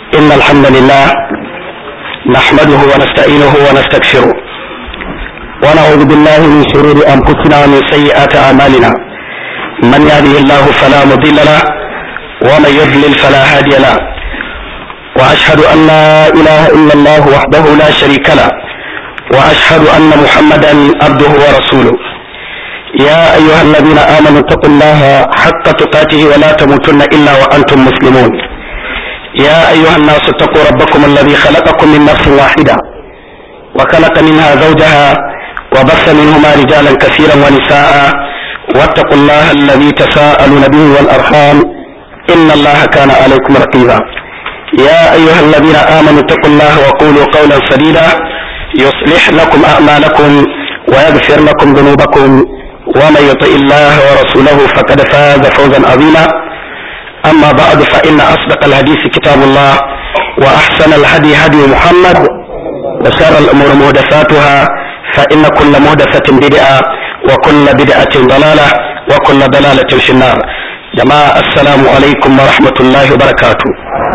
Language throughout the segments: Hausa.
إن الحمد لله نحمده ونستعينه ونستغفره ونعوذ بالله من شرور أنفسنا ومن سيئات أعمالنا من يهده الله فلا مضل له ومن يضلل فلا هادي له وأشهد أن لا إله إلا الله وحده لا شريك له وأشهد أن محمدا عبده ورسوله يا أيها الذين آمنوا اتقوا الله حق تقاته ولا تموتن إلا وأنتم مسلمون يا أيها الناس اتقوا ربكم الذي خلقكم من نفس واحدة وخلق منها زوجها وبث منهما رجالا كثيرا ونساء واتقوا الله الذي تساءلون به والأرحام إن الله كان عليكم رقيبا يا أيها الذين آمنوا اتقوا الله وقولوا قولا سديدا يصلح لكم أعمالكم ويغفر لكم ذنوبكم ومن يطع الله ورسوله فقد فاز فوزا عظيما أما بعد فإن أصدق الحديث كتاب الله وأحسن الهدي هدي محمد وشر الأمور محدثاتها فإن كل محدثة بدعة وكل بدعة ضلالة وكل ضلالة في النار. جماعة السلام عليكم ورحمة الله وبركاته.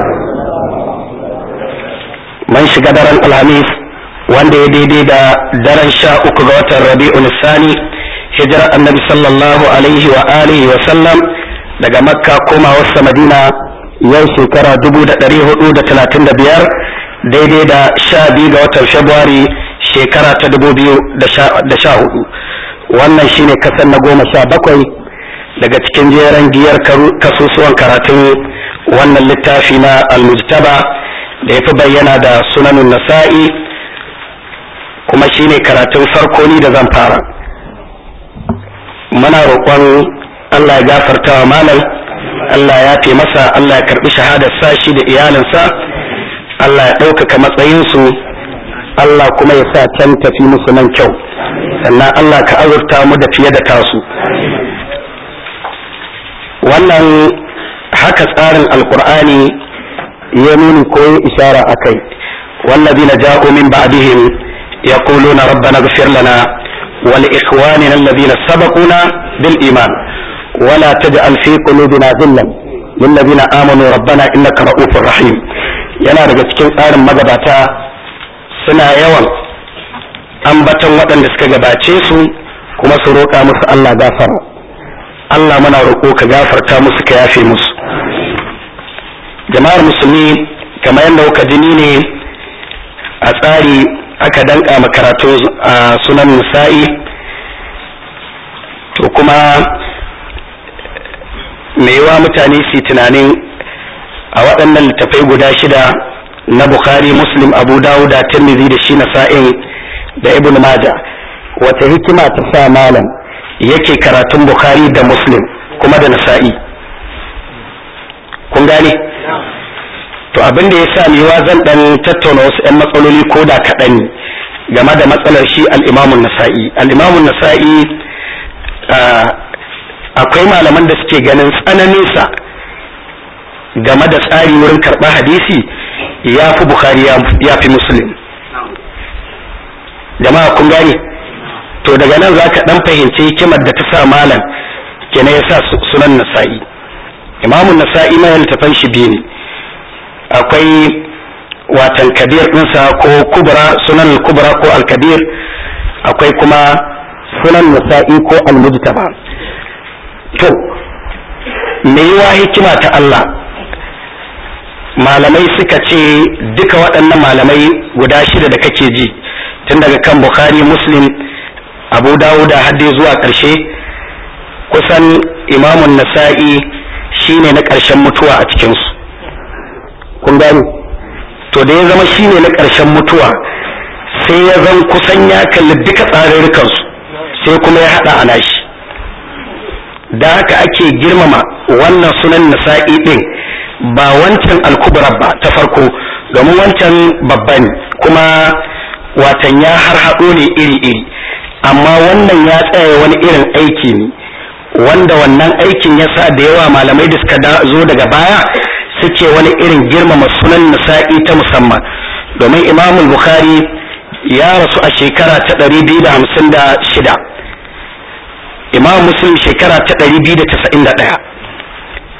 من شقدر الخميس wanda ya daidai da daren 13 ga watan Rabi'ul Thani hijirar Annabi sallallahu alaihi wa alihi wa sallam daga Makka komawarsa Madina yau shekara 1435 daidai da 12 ga watan Fabrairu shekara ta 2014. Wannan shine kasan na 17 daga cikin jeren giyar kasusuwan karatun wannan littafi na Al-Mujtaba da yafi bayyana da Sunanun Nasa'i, kuma shine karatun farko ni da zan fara. Muna roƙon Allah ya gafarta wa malam, Allah ya fi masa, Allah ya karbi shahadar sa shi da iyalinsa, Allah ya ɗaukaka matsayinsu, Allah kuma ya sa can tafi musu nan kyau, sannan Allah ka azurta mu da fiye da tasu. Wannan haka tsarin alkur'ani ya nuni ko ya ishara a kai. wallazina ja'u min ba'dihim yaquluna rabbana ighfir lana wa li ikhwanina alladhina sabaquna bil iman wa la taj'al fi qulubina ghillan lil ladina amanu rabbana innaka ra'ufur rahim. Yana daga cikin tsarin magabata suna yawan ambaton waɗanda suka gabace su kuma su roƙa musu Allah gafara. Allah muna roƙo ka gafarta musu ka yafe musu. Jama'ar musulmi, kamar yadda kuka jini ne a tsari aka danka makaratu a sunan Nasa'i, to kuma mai yawa mutane su tunanin a waɗannan littafai guda 6 na Bukhari, Muslim, Abu Dawud, Tirmidhi da shi Nasa'in da Ibn Majah, wata hikima ta sa malam yake karatun Bukhari da Muslim kuma da Nasa'i? Kun gane? To abin da ya sa miwa zan dan tattauna wasu 'yan matsaloli ko da kaɗan game da matsalar shi al-Imamun Nasa'i. Al-Imamun Nasa'i akwai malaman da suke ganin tsananinsa game da tsari wurin karɓar hadisi ya fi Bukhari ya fi Muslim. Jama'a kun gane? To daga nan za ka ɗan fahimci hikimar da ta sa malam kenan ya sa sunan Nasa'i. Imamun Nasa'i ma littafan shi biyu ne, akwai watan kabir ɗinsa ko kubra, sunan kubra ko al-kabir, akwai kuma sunan Nasa'i ko al-Mujtaba. To me yiwa hikima ta Allah, malamai suka ce duka waɗannan malamai guda 6 da kake ji tun daga kan Bukhari, Muslim, Abu Dawud hadde zuwa ƙarshe, kusan Imamun Nasa'i shine na ƙarshen mutuwa a cikinsu. Kun gani? To da ya zama shine na ƙarshen mutuwa, sai ya zan kusan ya kalli duka tsarurrukansu sai kuma ya haɗa a nashi. Da haka ake girmama wannan sunan Nasa'i ɗin, ba wancan al-kubra ba ta farko, domin wancan babba ne kuma watan ya harhaɗo ne iri-iri, amma wannan ya tsaya wani irin aiki ne wanda wannan aikin ya sa da yawa malamai da suka zo daga baya suke wani irin girmama sunan Nasa'i ta musamman. Domin Imam Bukhari ya rasu a shekara ta 256, Imam Muslim shekara ta 291,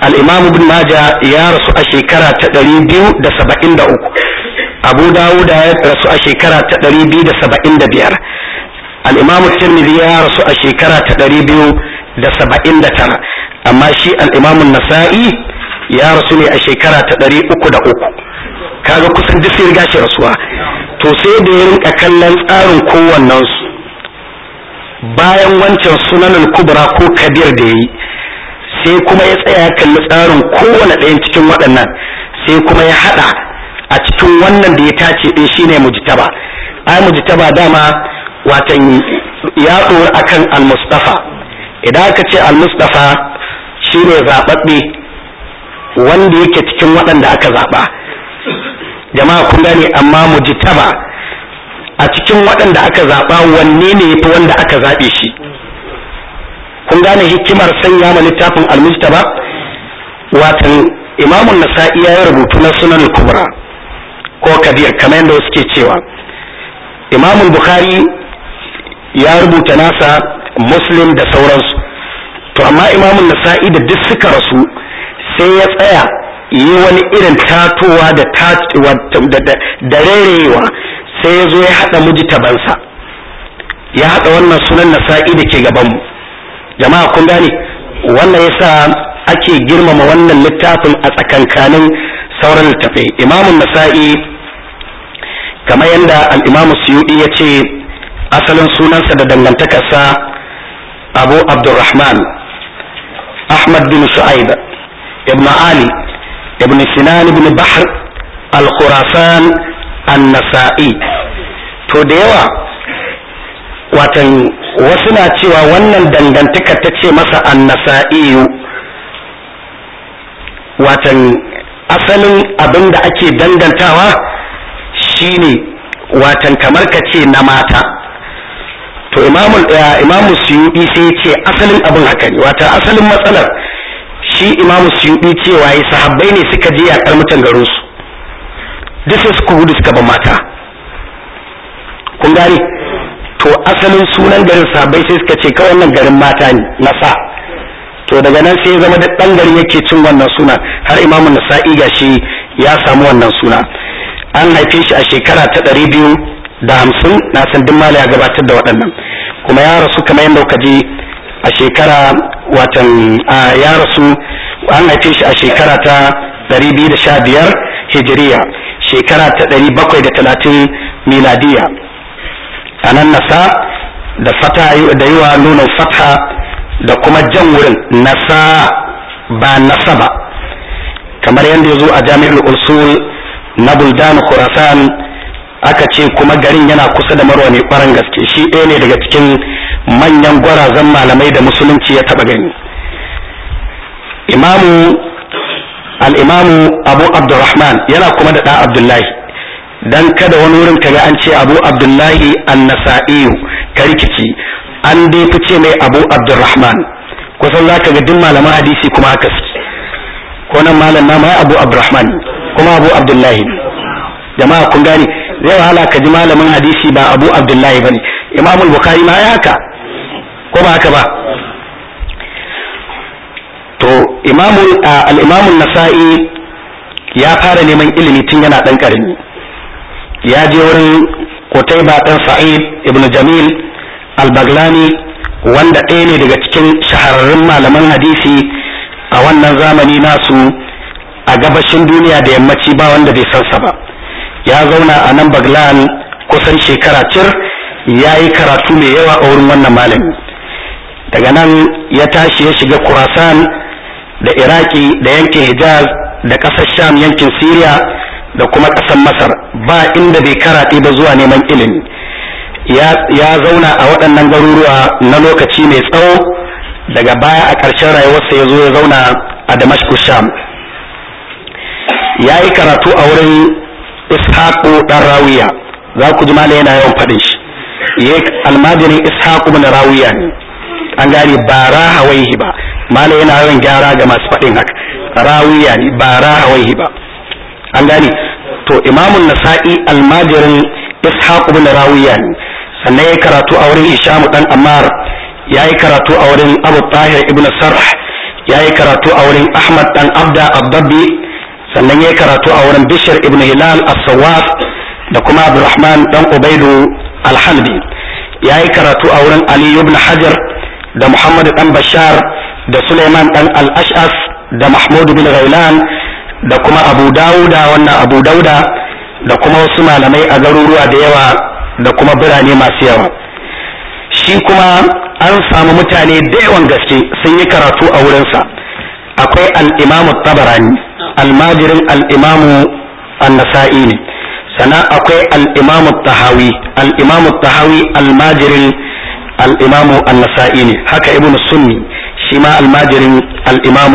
al-imam ibn majah ya rasu a shekara ta 273, abu dawud ya rasu a shekara ta 275, al-imam tirmidhi ya rasu a shekara ta 279, amma shi al-imam an-nasa'i ya rasu ne a shekara ta 303. kaga kusan duk sai riga shi rasuwa. To sai da ya rinka kallon tsarin kowannen su bayan wancan sunanul kubra ko kabir da yayi, sai kuma ya tsaya kalli tsarin kowane ɗayan cikin waɗannan, sai kuma ya hada a cikin wannan da ya tace din shine mujtaba. ai mujtaba dama watan ya tsoro akan al-mustafa. idan aka ce al-mustafa shine zababbe wanda yake cikin waɗanda aka zaba, jama'a kun gane. amma mujtaba a cikin waɗanda aka zaba wanne ne yafi wanda aka zabe shi? kun gane hikimar sanya ma littafin al-mujtaba? watan imamu nasa'i ya rubutu na sunan al-kubra ko kabir kamar yadda suke cewa, imamu bukhari ya rubuta nasa, muslim da sauransu. to amma imamu nasa'i da duk suka rasu sai ya tsaya yi wani irin tatowa da rairayewa, sai ya zo ya haɗa mujtabansa, ya haɗa wannan sunan nasa'i da ke gabanmu. jama'a kun gane, wannan yasa ake girmama wannan littafin a tsakankanin sauran littafai. imamun nasa'i kamar yadda al-imamu suyudi ya ce asalin sunansa da dangantakarsa abu abdurrahman ahmad bin shu'aib ibn ali ibn sinan ibn bahr al-khurasan an-nasa'i. to da yawa watan wasu na cewa wannan dangantaka ta ce masa an-nasa'i, watan asalin abin da ake dangantawa shine watan kamar ka ce na mata. to imamu suyudi sai ce asalin abin haka ne, wata asalin matsalar shi imamu suyudi cewa yi sahabbai ne suka je yakar mutan garin su, duk sai suka gudu suka ba mata. kun gane? to asalin sunan garin sahabbai sai suka ce kawai wannan garin mata ne na sa. to daga nan sai ya zama da ɗan garin yake cin wannan suna, har imamu nasa'i gashi ya samu wannan suna. an haife shi a shekara ta 250, na san duk mala ya gabatar da waɗannan. kuma ya rasu kamar yadda kuka ji a shekara watan ya rasu, an haife shi a shekara ta 215 hijiriya, shekara ta 730 miladiya. a nan nasa da fata da yiwa nunan fatha da kuma jan wurin nasa ba nasa ba, kamar yadda ya zo a jami'ul usul na buldan khurasan. aka ce kuma garin yana kusa da marwa ne kwaran gaske, shi ɗaya ne daga cikin manyan gwarazan malamai da musulunci ya taɓa gani. al-imamu abu abdurrahman yana kuma da ɗa abdullahi, dan kada wani wurin kaga an ce abu abdullahi an-nasa'i ka rikici, an dai fice mai abu abdurrahman. kusan za ka ga duk malaman hadisi kuma haka suke, ko nan malam na ma abu abdurrahman kuma abu abdullahi. jama'a kun gane, zai wahala ka ji malamin hadisi ba abu abdullahi bane. imamul bukhari ma ya haka, ko ba haka ba? to al-imamun nasa'i ya fara neman ilimi tun yana dan karami. ya je wurin Qutayba dan Sa'id ibn Jamil al-Baglani, wanda ɗaya ne daga cikin shahararrun malaman hadisi a wannan zamani nasu a gabashin duniya da yammaci, ba wanda bai san sa ba. ya zauna a nan Baglan kusan shekara cir, ya yi karatu mai yawa a wurin wannan malami. daga nan ya tashi ya shiga Khurasan da Iraki da yankin Hijaz da ƙasar Sham, yankin Syria da kuma ƙasar Masar, ba inda bai karaɗe ba zuwa neman ilimi. ya zauna a waɗannan garuruwa na lokaci mai tsawo. daga baya a ƙarshen rayuwarsa ya zo ya zauna a Damascus, Sham. ya yi karatu a wurin Ishaqu dan Rawiya, za ku ji mala yana yawan faɗin shi. almajirin Ishaqu bin Rawiya ne, an gane ba Rahawaihi ba, mala yana yawan gyara ga masu faɗin haka. Rawiya ne ba Rahawaihi ba, an gane. to imamun nasa'i almajirin Ishaqu bin Rawiya ne, sannan ya karatu a wurin Hisham dan Ammar, ya yi karatu a wurin Abu Tahir ibn Sarh, yayi karatu a wurin Ahmad dan Abda Abdabbi, sannan yayi karatu a wurin Bishr ibn Hilal as-Sawaf da kuma Abdurrahman dan Ubaidu al-Halbi. Yayi karatu a wurin Ali ibn Hajar da Muhammad dan Bashar da Sulaiman dan al-Ash'as da Mahmud bin Ghailan da kuma Abu Dauda da kuma wasu malamai a garuruwa da yawa da kuma birane masu yawa. Shi kuma an samu mutane da yawan gaske sun yi karatu a wurinsa. Akwai al-Imam Tabarani, almajirin al-Imam An-Nasa'i ne. Sannan akwai al-Imam Tahawi, almajirin al-Imam An-Nasa'i ne. Haka Ibn Sunni shi ma almajirin al-Imam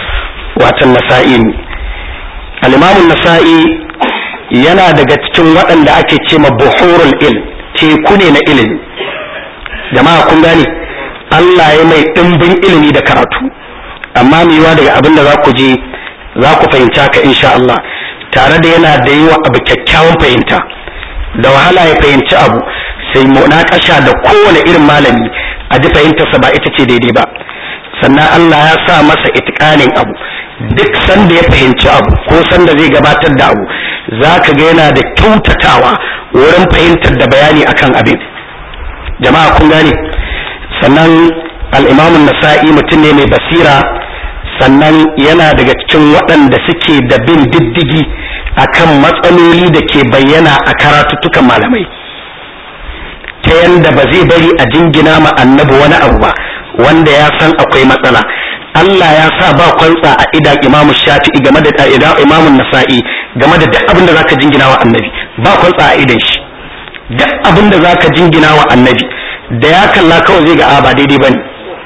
Nasa'i ne. Al-Imam An-Nasa'i yana daga cikin waɗanda ake ce ma buhurul ilm, teku ne na ilimi. Jama'a kun gane, Allah ya mai ɗimbin ilimi da karatu, amma mai yiwa daga abin da za ku je za ku fahimci haka insha Allah, tare da yana da yi wa abu kyakkyawan fahimta, da wahala ya fahimci abu sai munakasha da kowane irin malami a ji fahimtarsa ba ita ce daidai ba. Sannan Allah ya sa masa itikanin abu, duk sanda ya fahimci abu ko sanda zai gabatar da abu za ka ga yana da kyautatawa wurin fahimtar da bayani akan abin. Jama'a kun gane. Sannan al-Imam An-Nasa'i mutum ne mai basira, sannan yana daga cikin waɗanda suke da bin diddigi akan matsaloli da ke bayyana a karatuttukan malamai, ta yanda ba zai bari a jingina ma annabi wani abu ba wanda ya san akwai matsala. Allah ya sa ba kwantsa a idan Imam Shafi'i game da Imam Nasa'i game da duk abin da zaka jingina wa annabi, ba kwantsa a idan shi. Duk abin da zaka jingina wa annabi da ya kalla kawai zai ga ba daidai bane.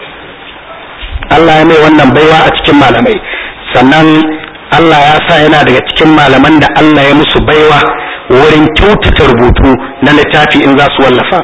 Allah ya mai wannan baiwa a cikin malamai. Sannan Allah ya sa yana daga cikin malaman da Allah ya musu baiwa wurin kyautata rubutu na littafi in za su wallafa.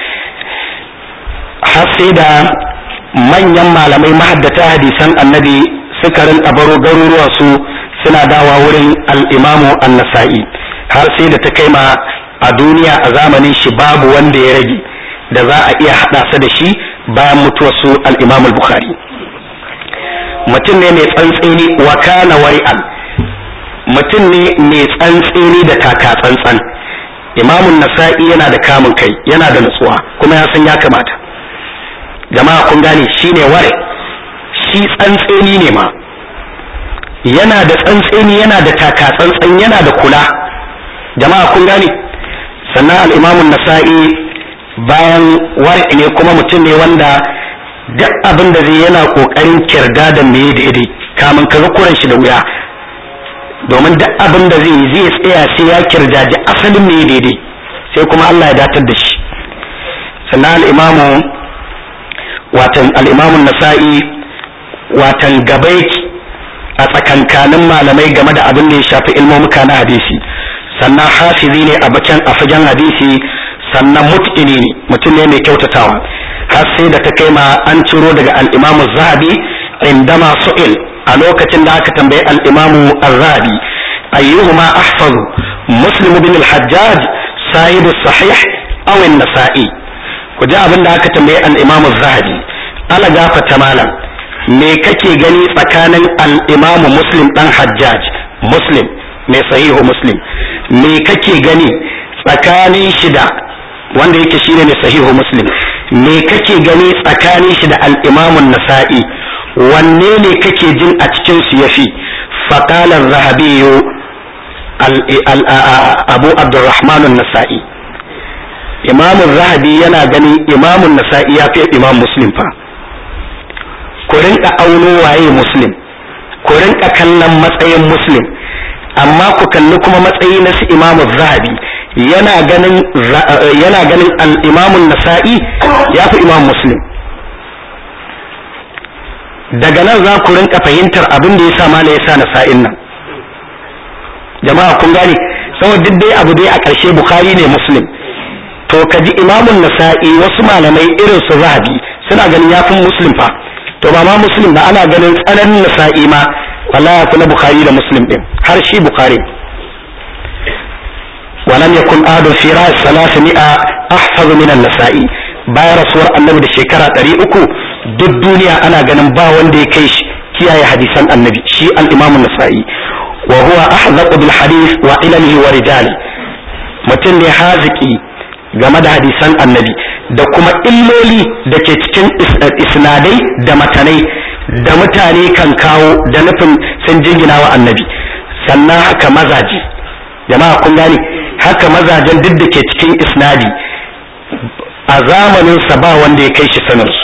Har sai da manyan malamai mahaddata hadisan annabi suka rinka baro garuruwa su suna dawa wurin al-Imamu An-Nasa'i, har sai da ta kai ma a duniya a zamanin shi babu wanda ya rage da za a iya hada sa da shi bayan mutuwar su al-Imam al-Bukhari. Mutum ne mai tsantseni wa kana wari'an, mutum ne mai tsantseni da taka tsantsan. Imam An-Nasa'i yana da kamun kai, yana da nutsuwa, kuma ya san ya kamata. Jama'a kun gane, shine ware, shi tsantseni ne ma, yana da tsantseni, yana da taka tsantsan, yana da kula. Jama'a kun gane. Sannan al-Imam An-Nasa'i bayan ware ne kuma mutum ne wanda duk abin da zai yana kokarin kirda da me daidai, kamun kaga kuran shi da wuya, domin duk abin da zai tsaya sai ya kirdaji asalin me daidai, sai kuma Allah ya datar da shi. Sannan al-Imam An-Nasa'i watan gabai a tsakankanin malamai game da abin da ya shafi ilmomuka na hadisi. Sannan hafizi ne a fagen hadisi, sannan mutqini ne, mutum ne mai kyautatawa. Har sai da ta kai ma an ciro daga al-Imam Az-Zahabi indama su'il, a lokacin da aka tambayi al-Imam Az-Zahabi ayyuhuma ahfazu, Muslim ibn al-Hajjaj sahib as-sahih aw an-Nasa'i. ku ji abin da aka tambaye al-Imam Az-Zahabi, ala gafata malam, me kake gani tsakanin al-Imam Muslim dan Hajjaj, Muslim mai sahihu Muslim, me kake gani tsakanin shi da wanda yake shine mai sahihu Muslim, me kake gani tsakanin shi da al-Imam An-Nasa'i, wanne ne kake jin a cikin su yafi? Faqala Az-Zahabi Abu Abdurrahman An-Nasa'i. Imam Az-Zahabi yana ganin Imam An-Nasa'i ya fi Imam Muslim fa. Ku rinka auno waye Muslim, ku rinka kallon matsayin Muslim, amma ku kalli kuma matsayi na su Imam Az-Zahabi, yana ganin al-Imam An-Nasa'i ya fi Imam Muslim. Daga nan za ku rinka fahimtar abin da ya sa mala ya sa Nasa'in nan. Jama'a kun gane, saboda duk dai abu dai a ƙarshe Bukhari ne Muslim. To kaji Imam An-Nasa'i wasu malamai irin su Zahabi suna ganin ya fi Muslim fa. To ba ma Muslim ba, ana ganin tsananin Nasa'i ma wallahi kula Bukhari da Muslim din, har shi Bukhari. ولم يكن أحد في رأس 300 أحفظ من النسائي. bayan rasuwar annabi da shekara 300 duk duniya ana ganin ba wanda ya kai shi kiyaye hadisan annabi shi al-imam an-nasa'i wa huwa ahzaqu bil hadith wa ilmihi wa rijali mutum ne haziki game da hadisan annabi da kuma illoli da ke cikin isnadai da matanai da mutane kan kawo da nufin sun jingina wa annabi. Sannan haka mazaji, jama'a kun gane, haka mazajen duk da ke cikin isnadi a zamaninsa ba wanda ya kai shi sanarsu,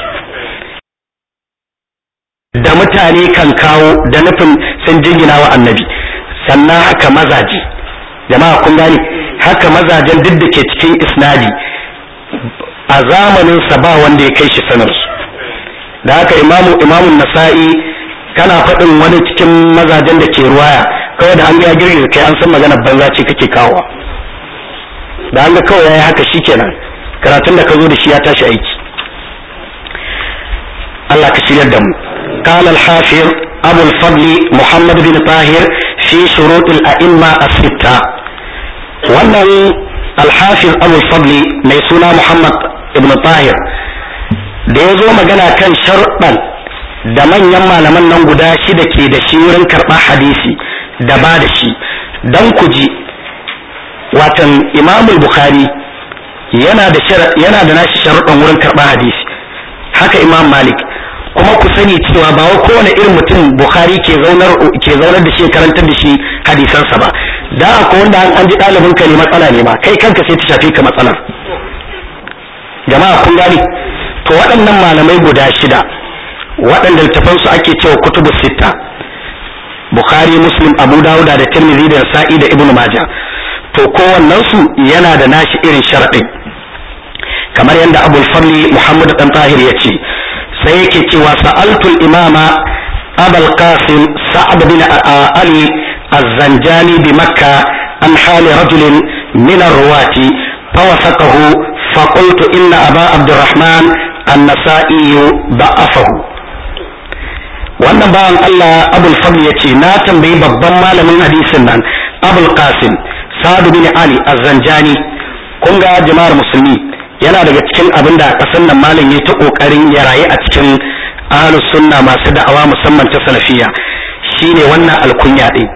da mutane kan kawo da nufin sun jingina wa annabi. Sannan haka mazaji, jama'a kun gane, haka mazajen duk da ke cikin isnadi a zamaninsa ba wanda ya kai shi sanarsu. Da haka imamun nasa'i kana faɗin wani cikin mazajen da ke ruwaya kawai da an ga girgiza kai an san maganar banza ce kake kawowa, da an ga kawai yayi haka shikenan karatun da ka zo da shi ya tashi aiki. Allah ka shiryar da mu. قال الحافظ أبو الفضل محمد بن طاهر في شروط الأئمة الستة. wannan alhafiz abul fadli mai suna muhammad ibn tahir da ya zo magana kan sharuɗan da manyan malaman nan guda shida ke da shi wurin karɓar hadisi da ba da shi don ku ji watan imamul bukhari yana da nashi sharuɗan wurin karɓar hadisi, haka imam malik. kuma ku sani cewa ba wai kowane irin mutum bukhari ke zaunar da shi karantar da shi hadisansa ba, da akwai wanda an ji ɗalibin ka ne matsala ne ma kai kanka sai ta shafi ka matsalar. Jama'a kun gani, to waɗannan malamai guda shida waɗanda littafansu ake cewa kutubu sitta, bukhari, muslim, abu dawuda da tirmidhi da nasa'i da ibnu majah, to kowannensu yana da nashi irin sharaɗin kamar yadda abul fadli muhammad dan tahir ya ce. sai yake cewa sa'altul imama abul qasim sa'ad bin ali az-zanjani bi makka an hali rajulin min ar-ruwati fawafaqahu faqultu inna aba abdurrahman an-nasa'i da'afahu. wannan bawan Allah abul fadl yace na tambayi babban malamin hadisin nan abul qasim sa'ad bin ali az-zanjani. kun ga jama'ar musulmi yana daga cikin abin da kasan nan malam ya ta kokarin ya rayu a cikin ahlus sunna masu da'awa musamman ta salafiyya shine wannan alkunya din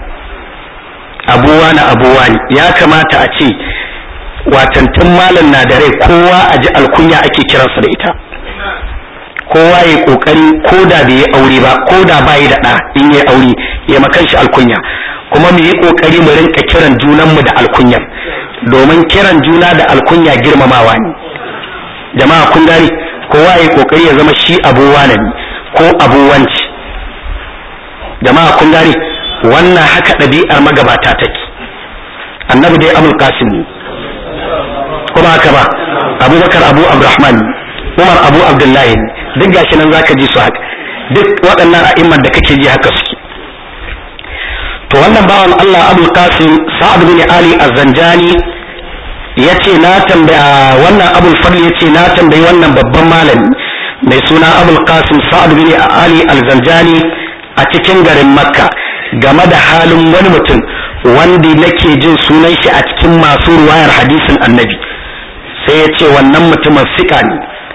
abuwa ne ya kamata a ce watantun malam na da rai kowa a ji alkunya ake kiransa da ita, kowa ya kokari ko da bai yi aure ba ko da bai da ɗa in yi aure ya makan shi alkunya, kuma mu yi kokari mu rinka kiran junanmu da alkunya domin kiran juna da alkunya girmamawa ne. Jama'a kun gani, kowa ya kokari ya zama shi abuwa ne ko abuwanci. Jama'a kun gani, wannan haka ɗabi'ar magabata take. Annabi dai abul qasim ne kuma haka ba, abubakar abu abdurrahman, umar abu abdullahi, duk gashi nan zaka ji su haka, duk waɗannan a'imman da kake ji haka suke. to wannan bawan Allah abul qasim sa'ad bin ali az-zanjani yace na tambaya wannan abul fadl yace na tambayi wannan babban malami mai suna abul qasim sa'ad bin ali al-zanjani a cikin garin makka game da halin wani mutum wanda nake jin sunan shi a cikin masu ruwayar hadisin annabi. sai ya ce wannan mutumin sika ne.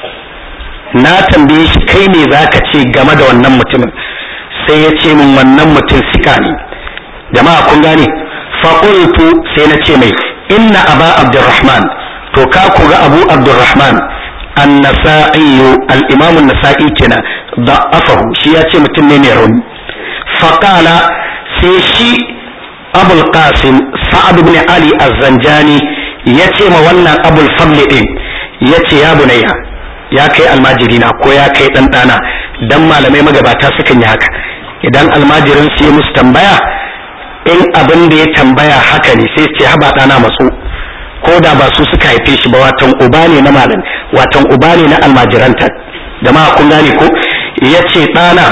na tambaye shi kai ne zaka ce game da wannan mutumin, sai ya ce min wannan mutum sika ne. jama'a kun gane, fa qultu sai na ce mai inna aba abdurrahman, to ka ku ga abu abdurrahman an-nasa'i al-imam an-nasa'i kenan da'afahu, shi ya ce mutum ne mai rauni. fa qala sai shi abul qasim sa'ad ibn ali az-zanjani ya ce ma wannan abul fadl din ya ce ya bunayya, ya kai almajirina ko ya kai dan dana, dan malamai magabata sukan yi haka idan almajirin su yi musu tambaya, in abin da ya tambaya haka ne sai ce haba dana matsu, ko da ba su suka haife shi ba, watan uba ne na malam, watan uba ne na almajiranta. jama'a kun gane ko, yace dana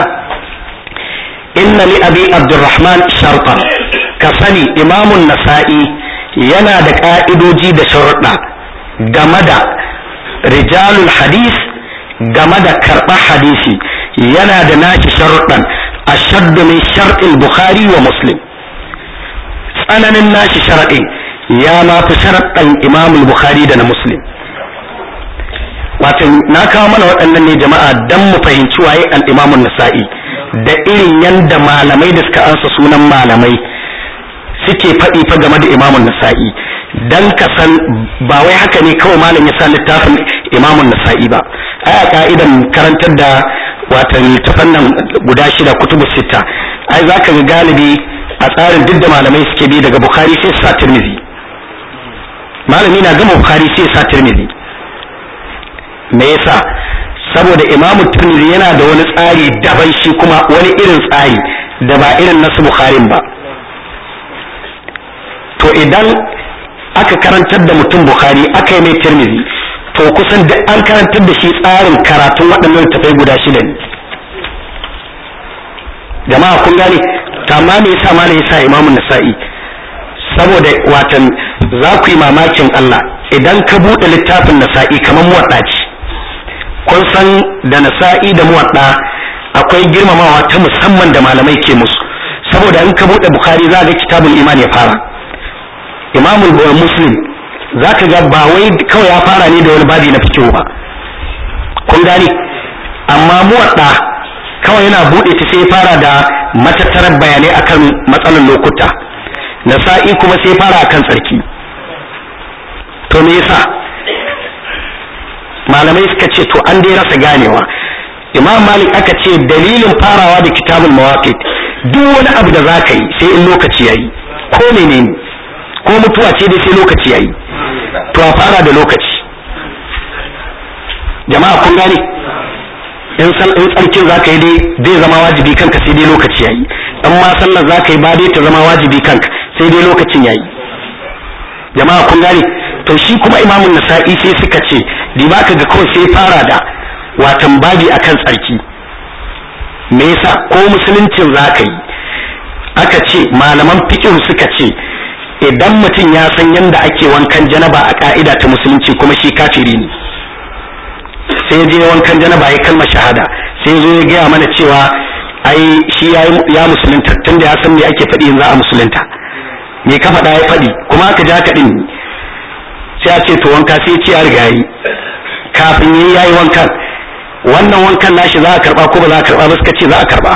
inna li abi abdurrahman shartan, ka sani imamun nasa'i yana da ka'idoji da sharuɗa game da rijalul hadis, game da karɓar hadisi yana da nashi sharuɗan ashaddu min shar'il bukhari wa muslim. tsananin nashi sharaɗin ya ma fi sharaɗin imamul bukhari da na muslim. wato na kawo mana waɗannan ne jama'a dan mu fahimci waye al-imamun nasa'i da irin yanda malamai da suka ansa sunan malamai suke faɗi fa game da imamun nasa'i dan ka san ba wai haka ne kawai malam ya sa littafin imamun nasa'i ba ai a ka'idan karantar da watan littafan nan guda 6 kutubu 6 ai zaka ga galibi a tsarin duk da malamai suke bi daga bukhari sai sa tirmidhi malami na gama bukhari sai sa tirmidhi me yasa saboda imamu tirmidhi yana da wani tsari daban shi kuma wani irin tsari da ba irin nasu bukharin ba to idan aka karantar da mutum bukhari aka yi mai tirmidhi to kusan duk an karantar da shi tsarin karatun waɗannan tafai guda 6 ne jama'a kun gane amma me yasa malai yasa imamu nasa'i saboda watan za ku yi mamakin Allah idan ka buɗe littafin nasa'i kamar muwadda ce kun san da nasa'i da muwadda akwai girmamawa ta musamman da malamai ke musu saboda in ka buɗe bukhari za ga kitabul iman ya fara imamul muslim za ka ga ba wai kawai ya fara ne da wani babi na fikihu ba kun gane amma muwadda kawai yana buɗe ta sai fara da matattarar bayanai akan matsalar lokuta nasa'i kuma sai fara akan tsarki to me yasa malamai suka ce to an dai rasa ganewa imam malik aka ce dalilin farawa da kitabul mawaqit duk wani abu da za ka yi sai in lokaci yayi ko menene ko mutuwa ce dai sai lokaci yayi to a fara da lokaci jama'a kun gane in tsarkin za ka yi dai zai zama wajibi kanka sai dai lokaci yayi in ma sallar za ka yi ba dai ta zama wajibi kanka sai dai lokacin yayi jama'a kun gane to shi kuma imamun nasa'i sai suka ce di ba ka ga kawai sai fara da watan babi akan tsarki me yasa ko musuluncin za ka yi aka ce malaman fiqh suka ce idan mutum ya san yanda ake wankan janaba a ka'ida ta musulunci kuma shi kafiri ne sai je wankan janaba ya kalmar shahada sai zo ya gaya mana cewa ai shi ya musulunta tunda ya san me ake faɗi in za a musulunta me ka faɗa ya faɗi kuma aka ja kaɗin sai a ce to wanka sai ce ya riga yi kafin yayi wankan wannan wankan nashi za a karba ko ba za a karba ba suka ce za a karba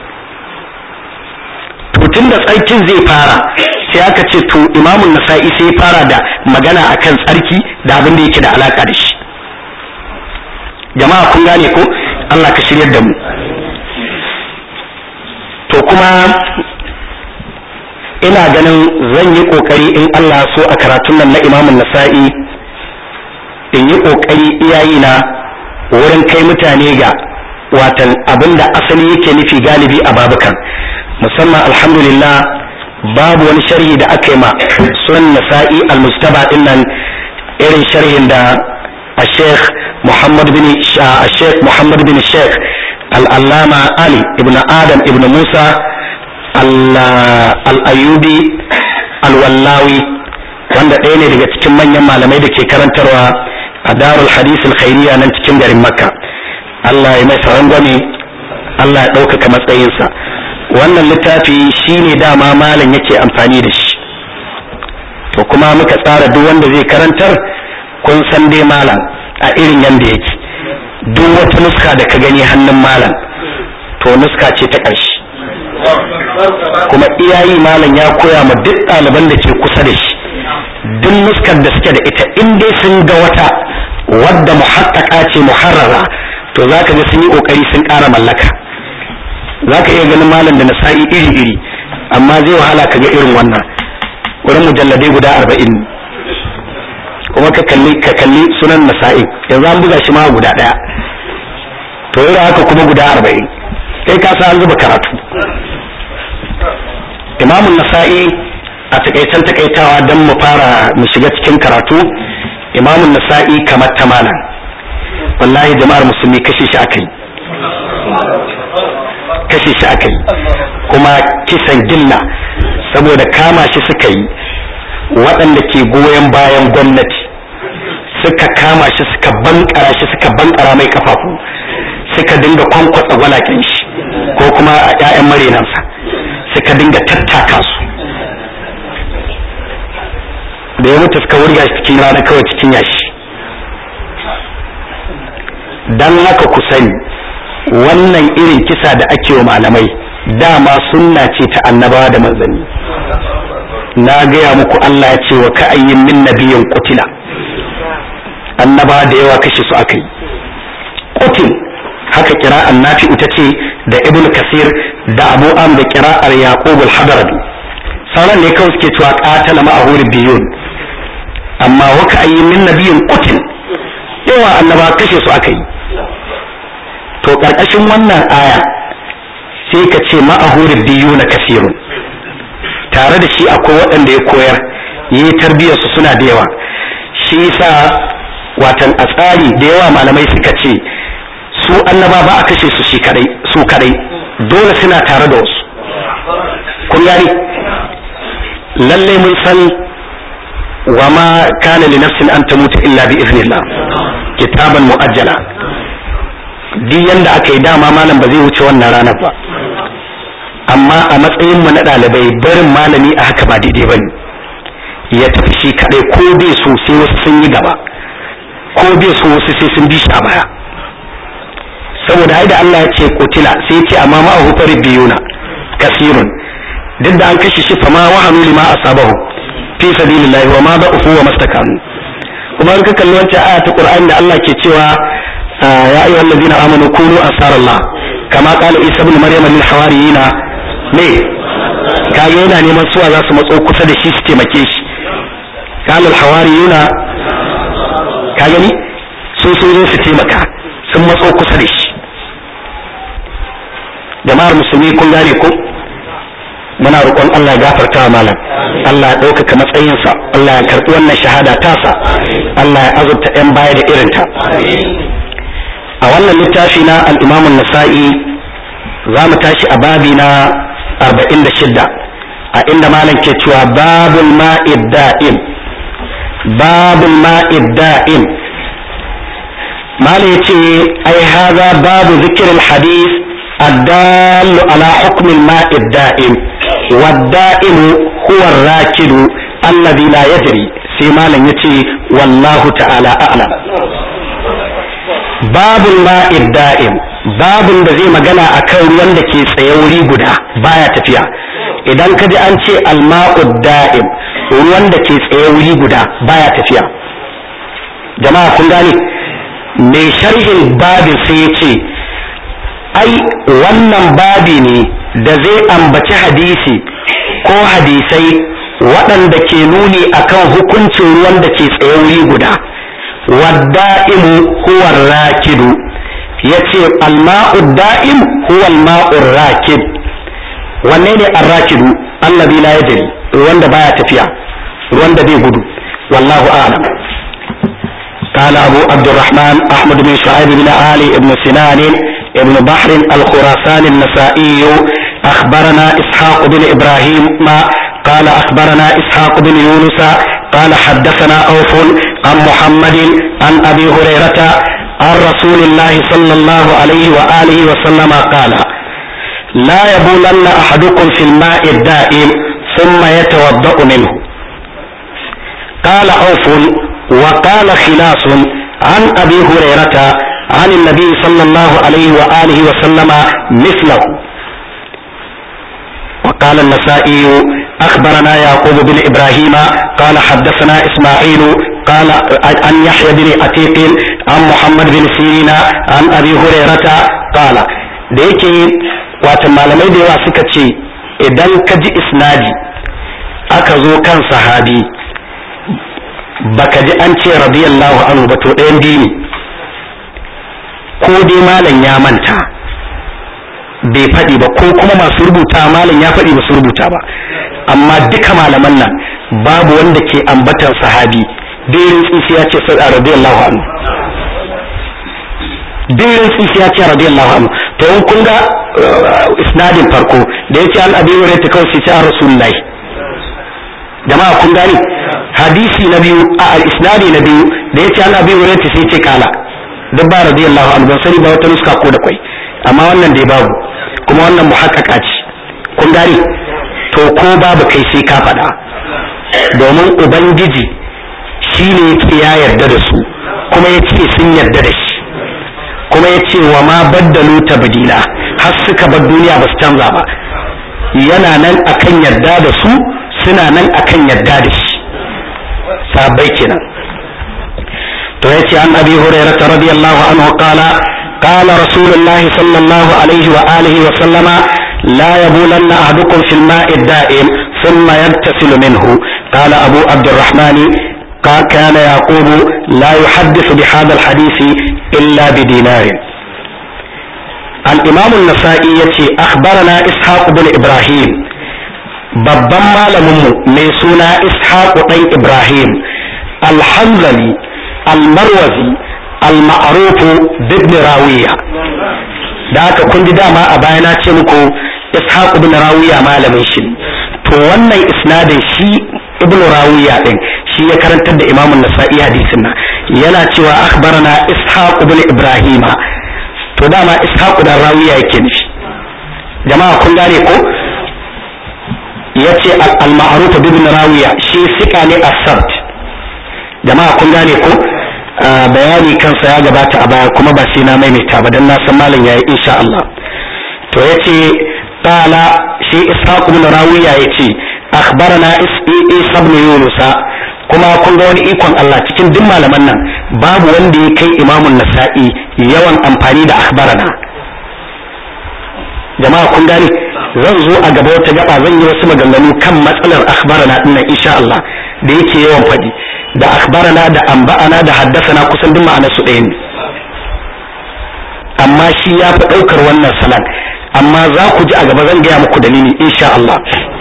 to tunda tsarkin zai fara sai aka ce to imamun nasa'i sai ya fara da magana akan tsarki da abin da yake da alaka da shi jama'a kun gane ko Allah ka shiryar da mu to kuma ina ganin zan yi kokari in Allah so a karatun nan na imamun nasa'i in yi kokari iyayina wurin kai mutane ga watan abinda asali yake nufi galibi a babukan musamman alhamdulillah babu wani sharhi da aka yi ma sunan nasa'i al-mustaba din nan irin sharhin da الشيخ محمد بن الشيخ العلامة علي ابن آدم ابن موسى الأيوبي الولاوي wanda ɗaya ne daga cikin manyan malamai da ke karantarwa a darul hadith al-khairiyya nan cikin garin makka Allah ya mai sarangwame Allah ya ɗaukaka matsayinsa wannan littafi shine dama malam yake amfani da shi to kuma muka tsara duk wanda zai karantar kun san dai malam a irin yanda yake duk wata nuska da ka gani hannun malam to nuska ce ta ƙarshe kuma iyayi malam ya koya ma duk ɗaliban da ke kusa da shi duk nuskar da suke da ita in dai sun ga wata wadda muhaqqaqa ce muharrara to zaka ga sun yi kokari sun ƙara mallaka zaka iya ganin malam da nasa'i iri amma zai wahala ka ga irin wannan wurin mujalladai guda 40 kuma ka kalli sunan nasa'i yanzu an buga shi ma guda ɗaya to irin haka kuma guda 40 kai ka san an zuba karatu imamun nasa'i a takaitan takaitawa don mu fara mu shiga cikin karatu imamun nasa'i kamar ta malam wallahi jama'ar musulmi kashe shi akai kuma kisan gilla saboda kama shi suka yi waɗanda ke goyon bayan gwamnati suka kama shi suka bankara mai kafafu suka dinga kwankwatsa gwalakin shi ko kuma a ƴaƴan marenansa suka dinga tattaka su da ya mutu suka wurga shi cikin rana kawai cikin yashi dan haka ku sani wannan irin kisa da ake wa malamai dama sunna ce ta annabawa da manzanni. Na gaya muku Allah ya ce wa ka'ayyin min nabiyyin qutila, annabawa da yawa kashe su aka yi. Qutil haka kira'an Nafi'u ta ce da Ibn Kasir da Abu Am da kira'ar Yaqub al-Hadrami. Sauran ne kawai suke cewa qatala ma'ahu biyun, amma wa ka'ayyin min nabiyyin qutil, yawa annabawa kashe su aka yi. To karkashin wannan aya sai ka ce ma'ahu biyuna kasirun, tare da shi akwai waɗanda ya koyar yi tarbiyyar su suna da yawa. Shi yasa watan a tsari da yawa malamai suka ce su annaba ba a kashe su su kadai dole suna tare da wasu. kun gani lalle mun san wa ma kana li nafsin an tamuta illa bi iznillah kitaban muajjala. duk yanda aka yi dama malam ba zai wuce wannan ranar ba, amma a matsayin mu na ɗalibai barin malami a haka ba daidai bane. ya tafi shi kadai ko bai so sai wasu sun yi gaba, ko bai so wasu sai sun bi shi a baya. saboda ai da Allah ya ce kutila sai ya ce amma ma'ahu faribiyuna kasirun, duk da an kashe shi fa ma wahanu lima asabahu fi sabilillahi wa ma da'ufu wa mastakanu. kuma an ka kalli wancan aya ta Qur'ani da Allah ke cewa ya ayyuhallazina amanu kunu ansarallah kama qala Isa ibn Maryam lil hawariyina ne kage yana neman suwa za su matso kusa da shi su taimake shi. qala al hawariyuna ka gani sun zo su taimaka, sun matso kusa da shi. jama'ar musulmi kun gane ko? muna roƙon Allah ya gafarta wa malam, Allah ya ɗaukaka matsayinsa, Allah ya karɓi wannan shahada tasa, Allah ya azurta 'yan baya da irinta. a wannan littafi na al-Imam an-Nasa'i za mu tashi a babi na 46 a inda malam ke cewa babul ma'id da'im. babul ma'id da'im malam yace ai haza babu zikril hadith الدال على حكم الماء الدائم والدائم هو الراكد الذي لا يجري سيما لن يتي والله تعالى أعلم. باب الماء الدائم babin da zai magana akan ruwan da ke tsaye wuri guda baya tafiya. idan ka ji an ce alma'ud da'im ruwan da ke tsaye wuri guda baya tafiya. jama'a kun gane mai sharhin babin sai ya ce ai wannan babi ne da zai ambaci hadisi ko hadisai waɗanda ke nuni akan hukuncin ruwan da ke tsaye wuri guda. wadda'imu huwa rakidu, yace alma'ud da'im huwa alma'ur rakid. wanne ne arrakidu? allazi la yajri, ruwan da baya tafiya, ruwan da bai gudu. wallahu a'lam. قال أبو عبد الرحمن أحمد بن شعيب بن علي بن سنان ابن بحر الخراسان النسائي أخبرنا إسحاق بن إبراهيم قال أخبرنا إسحاق بن يونس قال حدثنا أوف عن محمد عن أبي هريرة عن رسول الله صلى الله عليه وآله وسلم قال لا يبولن أحدكم في الماء الدائم ثم يتوضأ منه. قال أوف وقال خلاص عن أبي هريرة عن النبي صلى الله عليه وآله وسلم مثله. وقال النسائي أخبرنا يعقوب بن إبراهيم قال حدثنا إسماعيل قال عن يحيى بن عتيق عن محمد بن سيرين عن أبي هريرة قال ديكي واتمالمي ديوا سكتشي إذن كجي إسنادي أكزو كان صحابي baka ji an ce radiyallahu anhu ba to ɗayan dini ko dai malam ya manta bai faɗi ba ko kuma masu rubuta malam ya faɗi ba su rubuta ba, amma duka malaman nan babu wanda ke ambatan sahabi dairin tsisi ya ce radiyallahu anhu, dairin tsisi ya ce radiyallahu anhu. to in kun ga isnadin farko da ya ce an abi wurin ta kawai sai ce an rasulullahi. jama'a kun gani hadisi na biyu a isnadi na biyu da yace an abi wurin sai ce kala duk ba radiyallahu anhu, ban sani ba wata nuska ko da kwai, amma wannan dai babu, kuma wannan muhaqqaqa ce. kun gani to ko babu kai sai ka faɗa, domin ubangiji shine yake ya yarda da su kuma yace sun yarda da shi, kuma yace wa ma baddalu tabdila har suka bar duniya ba su canza ba, yana nan akan yadda da su, suna nan akan yadda da shi. sahabbai kenan. to yace an abi hurairah radiyallahu anhu qala rasulullahi sallallahu alaihi wa alihi wa sallama la yabulanna ahadukum fil ma'i da'im thumma yattasilu minhu. qala abu abdurrahman كان يعقوب لا يحدث بهذا الحديث إلا بدينار. الإمام النسائي يتي أخبرنا إسحاق بن إبراهيم، babban malaminmu mai suna Ishaq ɗan Ibrahim al-Hanzali al-Marwazi al-Ma'ruf ibn Rawiya. da haka kun ji dama a baya na ce muku Ishaq ibn Rawiya malamin shi, to wannan isnadin shi ibn Rawiya din shi ya karantar da Imam Nasa'i hadisin nan, yana cewa akhbarana Ishaq ibn Ibrahima, to dama Ishaq dan Rawiya yake nufi. jama'a kun gane ko? yace al-Ma'ruf ibn Rawiya shi sika ne as-sabt. jama'a kun gane ko? bayani kansa ya gabata a baya kuma ba sai na maimaita ba dan na san malam yayi insha Allah. to yace qala shi Ishaq ibn Rawiya yace akhbarana Isa ibn Yunus, kuma kun ga wani ikon Allah cikin duk malaman nan babu wanda ya kai Imam Nasa'i yawan amfani da akhbarana. jama'a kun gane, zan zo a gaba wata gaba zan yi wasu maganganu kan matsalar akhbarana din nan insha Allah da yake yawan faɗi. da akhbarana da anba'ana da haddathana kusan duk ma'anar su ɗaya ne, amma shi ya fi ɗaukar wannan salat, amma za ku ji a gaba zan gaya muku dalili insha Allah.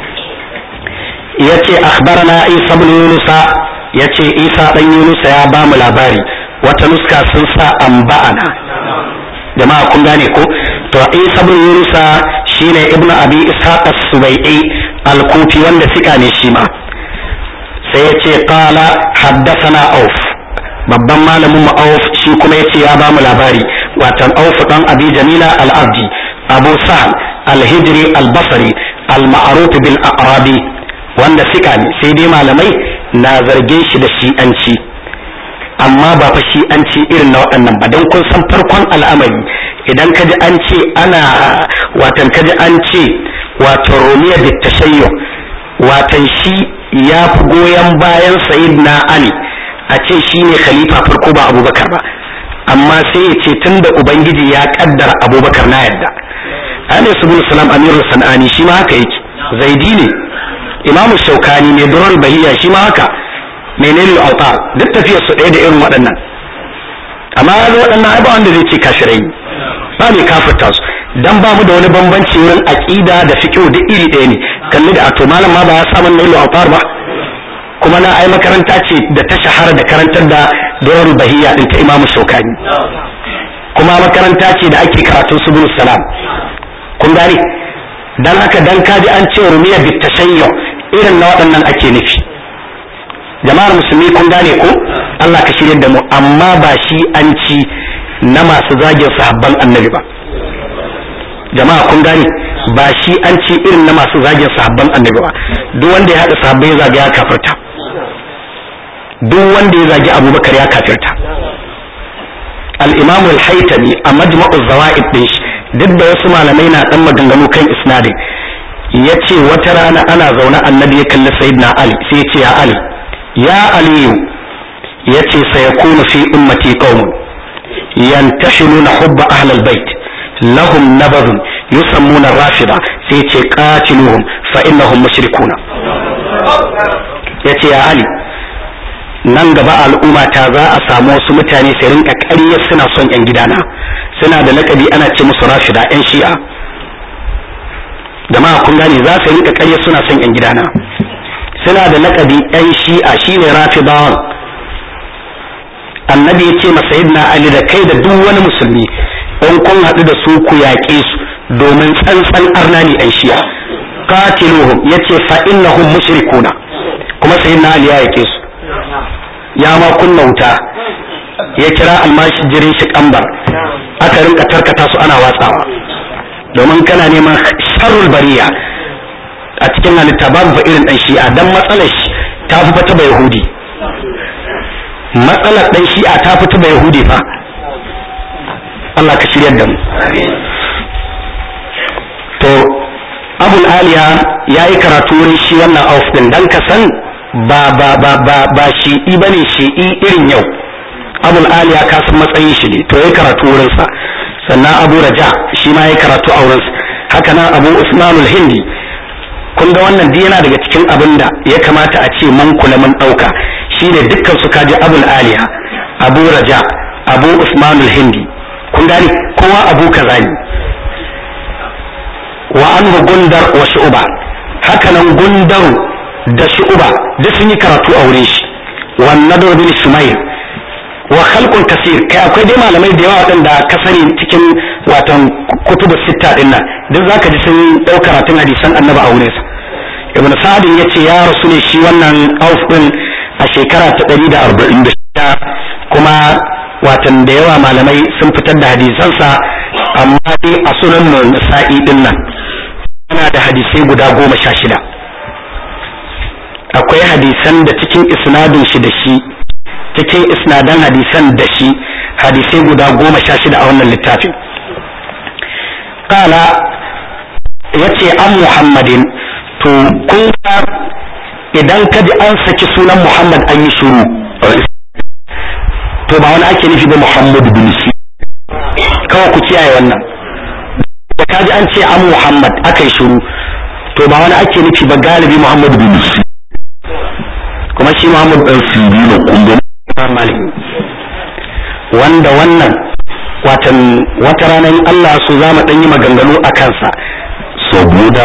yace akhbarana Isa ibn Yunus, yace Isa dan Yunus ya ba mu labari, wata nuska sun sa anba'ana. jama'a kun gane ko? to Isa ibn Yunus shine ibnu abi ishaq as-subai'i al-kufi wanda sika ne shi ma. sai yace qala haddathana auf, babban malamin mu auf shi kuma yace ya ba mu labari, watan auf dan abi jamila al-abdi abu sahl al-hijri al-basri al-ma'ruf bil a'rabi, wanda sika ne, sai dai malamai na zarge shi da shi'anci, amma ba fa shi'anci irin na waɗannan ba, don kun san farkon al'amari idan kaji an ce ana watan kaji an ce wato rumiya bit tashayyu, watan shi ya fi goyon bayan sayyidina Ali a ce shi ne khalifa farko ba Abubakar ba, amma sai ya ce tunda ubangiji ya kaddara Abubakar na yadda. Anas ibn Salam Amirul Sanani shi ma haka yake, Zaidi ne, Imam Shaukani ne, Durrul Bahiyya shi ma haka, menene al-Awtar, duk tafiyar su ɗaya da irin waɗannan. amma waɗannan ai ba wanda zai ce kafirai, ba ne kafirta su, dan ba mu da wani bambanci wurin aqida da fiqh duk iri ɗaya ne. kalli da ato malam ma ba ya samu nailu awtar ba, kuma na ai makaranta ce da ta shahara da karantar da Durrul Bahiyya din ta Imam Shaukani, kuma makaranta ce da ake karatun Subul Salam. kun gane, dan haka dan kaji an ce rumiya bit tashayyu irin na waɗannan ake nufi. jama'ar musulmi kun gane ko? Allah ka shirye da mu, amma ba shi an ci na masu zagin sahabban annabi ba. jama'a kun gane, ba shi an ci irin na masu zagin sahabban annabi ba. duk wanda ya haɗa sahabbai ya zagi ya kafirta, duk wanda ya zagi Abubakar ya kafirta. al-Imam al-Haytami a Majma'u Zawaid din shi, duk da wasu malamai na dan maganganu kan isnadin, yace wata rana ana zaune annabi ya kalli sayyidina Ali sai ya ce ya Ali, ya Aliyu, yace sayakunu fi ummati qaumun yantashiluna hubba ahlal bait lahum nabadhun yusammuna rafida, sai yace qatiluhum fa innahum mushrikuna. yace ya Ali, nan gaba al'umma ta za a samu wasu mutane sai rinka ƙarya suna son yan gidana, suna da lakabi ana ce musu rafida, yan shi'a. jama'a kun gane, za su rinka ƙarya suna son yan gidana, suna da lakabi yan shi'a shine rafidawan. annabi ya ce masa sayyidina Ali da kai da duk wani musulmi in kun haɗu da su ku yaƙe su, domin tsantsan arna ne yan shi'a. qatiluhum yace fa innahum mushrikuna, kuma sayyidina Ali ya yaƙe su, ya ma kunna wuta, ya kira almashirin shi kambar, aka rinka tarkata su ana watsawa, domin kana neman sharrul bariya a cikin halitta babu fa irin dan shi'a, dan matsalar shi ta fi fata ba yahudi, matsalar dan shi'a ta fi ta ba yahudi fa. Allah ka shiryar da mu. To Abul Aliya ya yi karatu wurin shi wannan Auf din, dan ka san ba shi'i bane, shi'i irin yau. Abul Aliya ka san matsayin shi ne, to ya yi karatu wurinsa. Sannan Abu Raja shi ma ya yi karatu a wurinsa. Haka nan Abu Usmanul Hindi. Kun ga wannan duk yana daga cikin abin da ya kamata a ce mun kula mun ɗauka, shi ne dukkan su kaji Abul Aliya, Abu Raja, Abu Usmanul Hindi. Kun gani kowa abu kaza ne. Wa anhu Gundar wa Shu'ba, haka nan Gundaru da Shu'ba duk sun yi karatu a wurin shi. Wa Nadr bin Shumayl wa khalqun kasir, kai akwai dai malamai da yawa waɗanda ka sani cikin watan kutubu sitta din nan duk zaka ji sun ɗau karatun hadisan annabi a wurin sa. Ibn Sa'd yace ya rasu ne shi wannan Auf din a shekara ta 146, kuma watan da yawa malamai sun fitar da hadisansa, amma dai a sunan Nasa'i din nan yana da hadisai guda 16. Akwai hadisan da cikin isnadin shi da shi, cikin isnadan hadisan da shi hadisai guda 16 a wannan littafin. Kala yace an Muhammadin, to kun idan ka ji an saki sunan Muhammad an yi shuru, to ba wani ake nufi ba Muhammad bin shi, kawai ku kiyaye wannan. Da ka ji an ce an Muhammad aka yi shuru, to ba wani ake nufi ba galibi Muhammad bin shi, kuma shi Muhammad ɗan Sirina kundin Malik, wanda wannan watan wata ranar Allah su za mu ɗan yi maganganu a kansa, saboda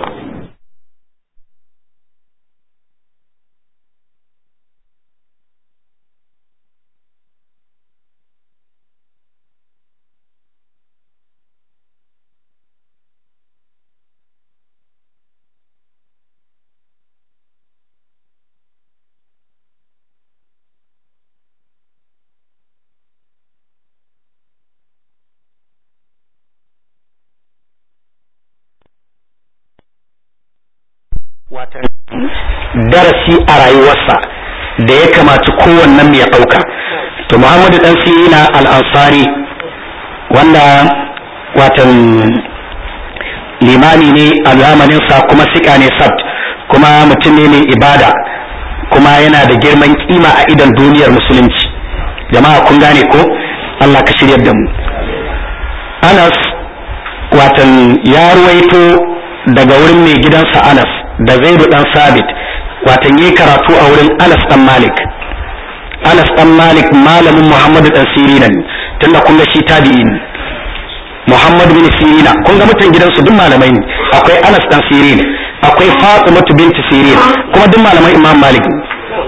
darasi a rayuwarsa da ya kamata kowannen ya ɗauka. To Muhammadu ɗan Sirina al-Ansari, wanda watan limami ne a zamaninsa, kuma sika ne sabt, kuma mutum ne mai ibada, kuma yana da girman kima a idan duniyar musulunci. Jama'a kun gane ko? Allah ka shiryar da mu. Anas watan ya ruwaito daga wurin mai gidansa Anas da Zaidu dan Sabit, watan yi karatu a wurin Anas dan Malik. Anas dan Malik malamin Muhammadu dan Sirina ne, tunda kun ga shi tabi'i ne. Muhammad bin Sirina, kun ga mutan gidansu duk malamai ne. Akwai Anas dan Sirina, akwai Fatimatu binti Sirina, kuma duk malamai Imam Malik ne.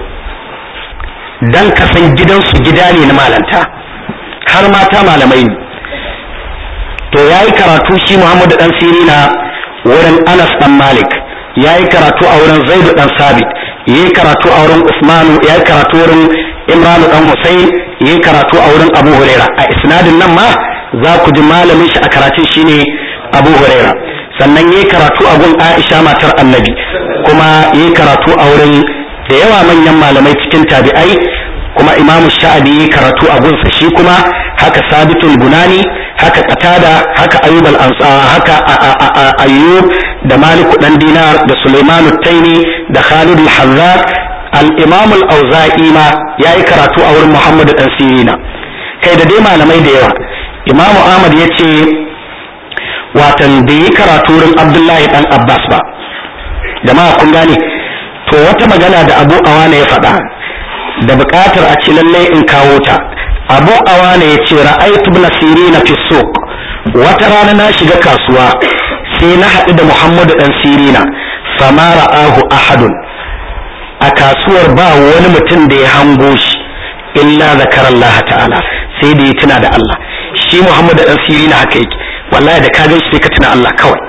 Dan ka san gidansu gida ne na malanta, har mata malamai ne. To yayi karatu shi Muhammadu dan Sirina wurin Anas dan Malik, yayi karatu a wurin Zaidu dan Sabit, yayi karatu a wurin Usmanu, yayi karatu wurin Imran dan Husayn, yayi karatu a wurin Abu Huraira. A isnadin nan ma za ku ji malamin shi a karatun shine Abu Huraira. Sannan yayi karatu a gun Aisha matar Annabi, kuma yayi karatu a wurin da yawa manyan malamai cikin tabi'ai, kuma Imam Sha'abi yayi karatu a gunsa shi, kuma haka Sabitul Bunani, haka Qatada, haka Ayyub haka Ayyub da Malik dan Dinar da Sulaiman al-Taymi da Khalid al-Hazzaq. Al-Imam al-Auza'i ma yayi karatu a wurin Muhammad dan Sirina, kai da dai malamai da yawa. Imam Ahmad yace watan da yi karatu wurin Abdullahi dan Abbas ba. Jama'a kun gane? To wata magana da Abu Awana ya faɗa da buƙatar a ce lallai in kawo ta. Abu Awana ya ce ra'aytu ibn Sirina fi suq, wata rana na shiga kasuwa sai na haɗu da Muhammadu dan Sirina, fama ra'ahu ahadun, a kasuwar ba wani mutum da ya hango shi illa zakarallah ta'ala, sai da ya tuna da Allah. Shi Muhammadu dan Sirina haka yake, wallahi da ka gan shi sai ka tuna Allah kawai.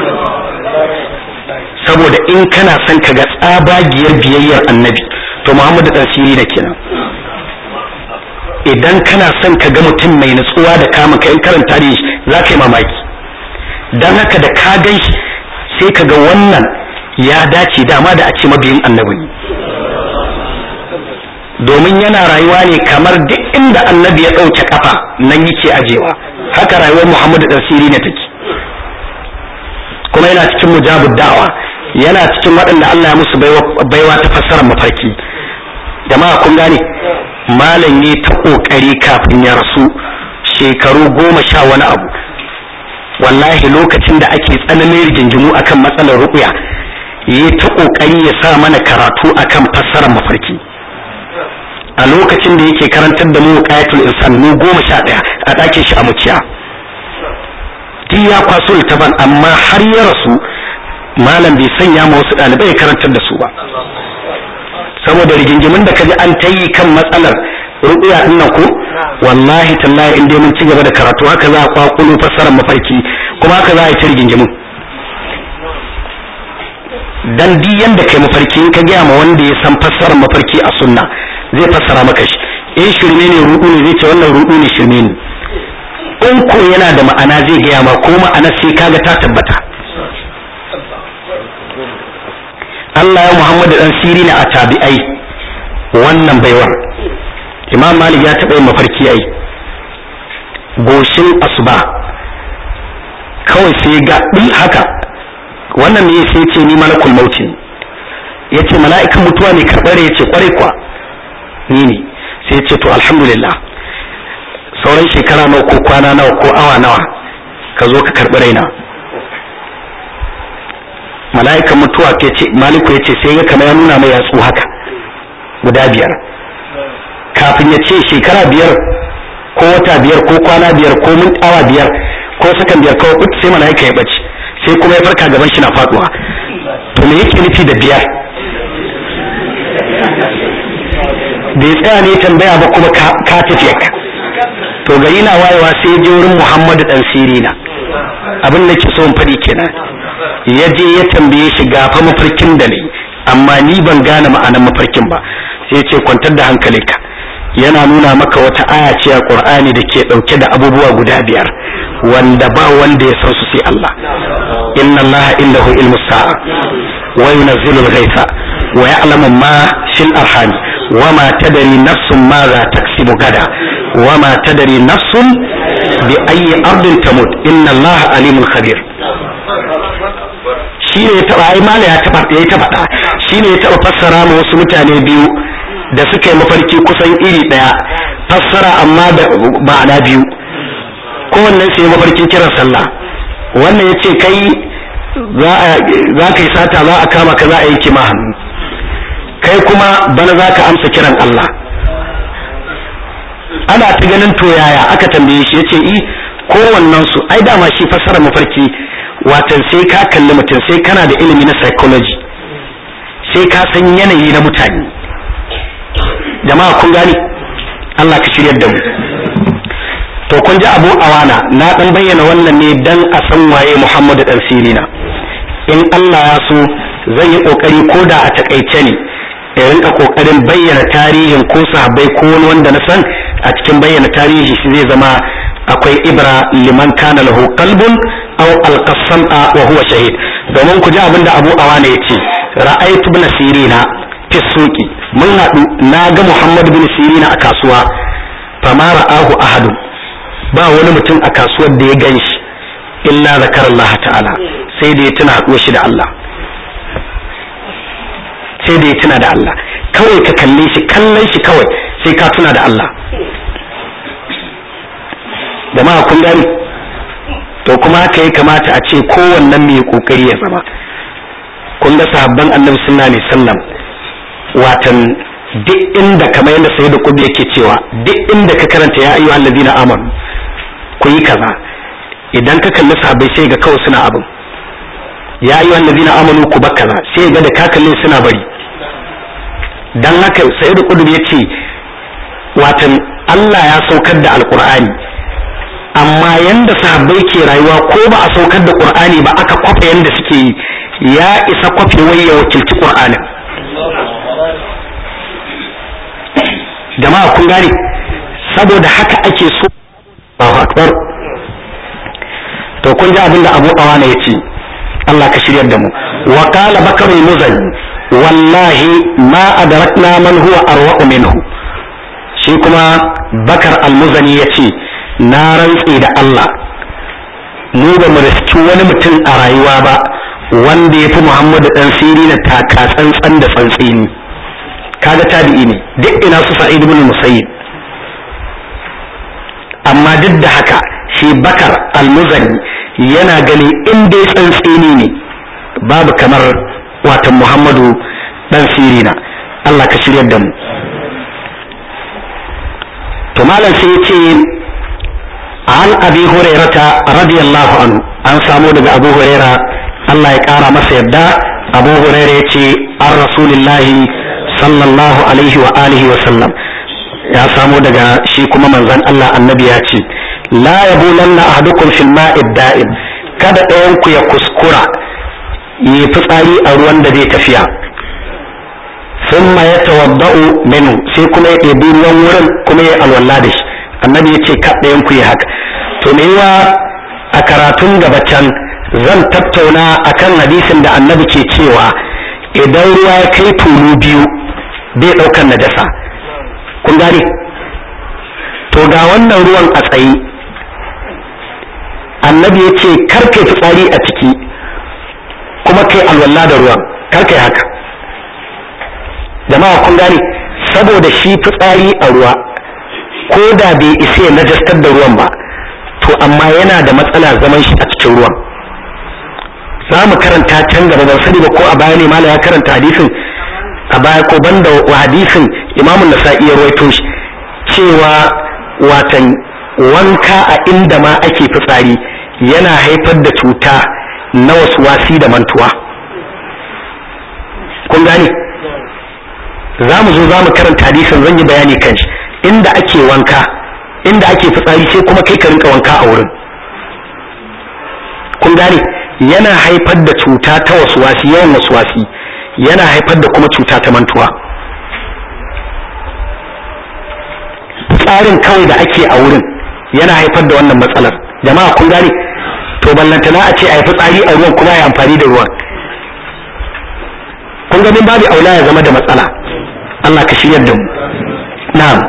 Saboda in kana son ka ga tsabagiyar biyayyar annabi, to Muhammadu dan Sirina kenan. Idan kana son ka ga mutum mai nutsuwa da kama ka, in karanta da shi za ka yi mamaki. Dan haka da ka gan shi sai ka ga wannan ya dace dama da a ce mabiyin annabi ne, domin yana rayuwa ne kamar duk inda annabi ya ɗauke kafa nan yake ajewa. haka rayuwar Muhammadu dan Sirina take, kuma yana cikin mujabud da'awa, yana cikin waɗanda Allah ya musu baiwa ta fassarar mafarki. Jama'a kun gane, malam yi ta kokari kafin ya rasu shekaru 10 wani abu, wallahi lokacin da ake tsananin rigingimu akan matsalar ruqya yi ta kokari ya sa mana karatu akan fassarar mafarki. A lokacin da yake karantar da mu qayatul insan mu 11 a ɗakin shi a Muciya, duk ya kwaso littafin, amma har ya rasu malam bai sanya ma wasu ɗalibai karantar da su ba, saboda rigingimin da kaji an ta yi kan matsalar ruqya din nan ko wallahi tallahi in dai mun ci gaba da karatu haka za a kwakulo fassarar mafarki, kuma haka za a yi ta rigingimin. Dan duk yanda kai mafarki in ka gaya ma wanda ya san fassarar mafarki a sunna zai fassara maka shi, in shirme ne rudu ne zai ce wannan rudu ne shirme ne, in ko yana da ma'ana zai gaya ma ko ma'ana sai kaga ta tabbata. Allah ya Muhammadu dan Sirina a tabi'ai wannan baiwar. Imam Malik ya taɓa yin mafarki ai, goshin asuba kawai sai ga haka, wannan ne sai ce ni malakul mauti, ya ce mala'ikan mutuwa ne karɓare, ya ce kwarai kuwa ni ne, sai ya ce to alhamdulillah sauran shekara nawa ko kwana nawa ko awa nawa ka zo ka karɓi raina. Mala'ikan mutuwa ke ce, maliku ya ce sai ya kama ya nuna mai yatsu haka guda 5, kafin ya ce shekara 5 ko wata 5 ko kwana 5 ko awa 5 ko sakan 5 kawai sai mala'ika ya bace, sai kuma ya farka gaban shi na faduwa. To me yake nufi da 5? Bai tsaya ne tambaya ba kuma ka tafiya ka. To gari na wayewa sai je wurin Muhammadu dan Sirina, abin da ke so in faɗi kenan, ya je ya tambaye shi gafa mafarkin da ne, amma ni ban gane ma'anar mafarkin ba. Sai ce kwantar da hankalinka, yana nuna maka wata aya ce a Qur'ani da ke dauke da abubuwa guda 5 wanda ba wanda ya san su sai Allah. Inna Allah indahu ilmu sa'a wa yunzilu al-ghaytha wa ya'lamu ma fil arham wa ma tadri nafsun ma za taksibu gada wa ma tadri nafsun bi ayyi ardin tamut inna Allah alimul khabir. Shi ne ya taba ai mala ya taba shi ne ya taba fassara ma wasu mutane biyu da suka yi mafarki kusan iri daya, fassara amma da ma'ana 2, kowannen sai mafarkin kiran sallah. Wannan ya ce kai za ka yi sata, za a kama ka, za a yanke ma hannu, kai kuma bana za ka amsa kiran Allah. Ana ta ganin to yaya aka tambaye shi, ya ce kowannen su ai dama shi fassara mafarki watan sai ka kalli mutum, sai kana da ilimi na psychology, sai ka san yanayi na mutane. Jama'a kun gani, Allah ka shiryar da mu. To kun ji Abu Awana, na dan bayyana wannan ne dan a san waye Muhammadu dan Sirina. In Allah ya so zan yi kokari koda a takaice ne in rinka kokarin bayyana tarihin ko sahabbai ko wani wanda na san, a cikin bayyana tarihi shi zai zama akwai ibra liman kana lahu qalbun aw alqasama wa huwa shahid. Domin ku ji abinda Abu Awana yace, ra'aytu ibn Sirina fi suqi, mun haɗu na ga Muhammad bin Sirina a kasuwa, fama ra'ahu ahadun, ba wani mutum a kasuwar da ya ganshi illa zakar Allah ta'ala, sai da ya tuna haɗuwar shi da Allah, sai da ya tuna da Allah. Kawai ka kalle shi, kallon shi kawai sai ka tuna da Allah. Jama'a kun gani, to kuma haka ya kamata a ce kowannen mai kokari ya zama. Kun ga sahabban Annabi sallallahu alaihi wasallam, watan duk inda kamar yadda Sayyid Qutb yake cewa, duk inda ka karanta ya ayyuhal ladina amanu ku yi kaza, idan ka kalli sahabbai sai ga kawai suna abin, ya ayyuhal ladina amanu ku bar kaza, sai ga da ka kalle suna bari. Dan haka Sayyid Qutb yace watan Allah ya saukar da Alqur'ani, amma yanda sahabbai ke rayuwa ko ba a saukar da Qur'ani ba aka kwafa yanda suke yi, ya isa kwafe wai ya wakilci Qur'anin. Jama'a kun gane, saboda haka ake so. Allahu akbar. To kun ji abinda Abu Awana yace, Allah ka shiryar da mu. Wa qala Bakr al-Muzani, wallahi ma adrakna man huwa arwa'u minhu. Shi kuma Bakar al-Muzani yace, na rantse da Allah mu ba mu riski wani mutum a rayuwa ba wanda ya fi Muhammadu dan Sirina taka tsantsan da tsantsini. Kaga tabi'i ne, duk ina su Sa'id ibn Musayyib, amma duk da haka shi Bakar al-Muzani yana gani in dai tsantsini ne babu kamar watan Muhammadu dan Sirina. Allah ka shiryar da mu. To malam sai ya ce an Abi Hurairata radiyallahu anhu, an samu daga Abu Huraira Allah ya kara masa yadda. Abu Huraira ya ce an Rasulillahi sallallahu alaihi wa alihi wa sallam, ya samu daga shi kuma manzon Allah annabi ya ce la yabulanna ahadukum fil ma'i da'im, kada ɗayan ku ya kuskura yi fitsari a ruwan da zai tafiya, thumma yatawadda'u minhu, sai kuma ya ɗebi ruwan wurin kuma ya alwala da shi. Annabi ya ce kada ɗayan ku yi haka. To me yawa a karatun gaba can zan tattauna akan hadisin da annabi ke cewa idan ruwa ya kai tulu biyu bai ɗaukar najasa. Kun gane? To ga wannan ruwan a tsaye, annabi ya ce kar kai fitsari a ciki kuma kai alwala da ruwan, kar kai haka. Jama'a kun gane? Saboda shi fitsari a ruwa ko da bai isa ya najastar da ruwan ba, to amma yana da matsala zaman shi a cikin ruwan. Za mu karanta can gaba, ban sani ba ko a baya ne mala ya karanta hadisin a baya ko banda hadisin Imamu Nasa'i ya rawaito shi cewa watan wanka a inda ma ake fitsari yana haifar da cuta na waswasi da mantuwa. Kun gane? Za mu zo za mu karanta hadisin, zan yi bayani kan shi. Inda ake wanka, inda ake fitsari sai kuma kai ka rinka wanka a wurin. Kun gane? Yana haifar da cuta ta waswasi, yawan waswasi yana haifar da kuma cuta ta mantuwa. Tsarin kawai da ake a wurin yana haifar da wannan matsalar. Jama'a kun gane? To ballantana a ce a yi fitsari a ruwan kuma ya amfani da ruwan. Kun ganin babu aula ya zama da matsala. Allah ka shiryar da mu. Na'am.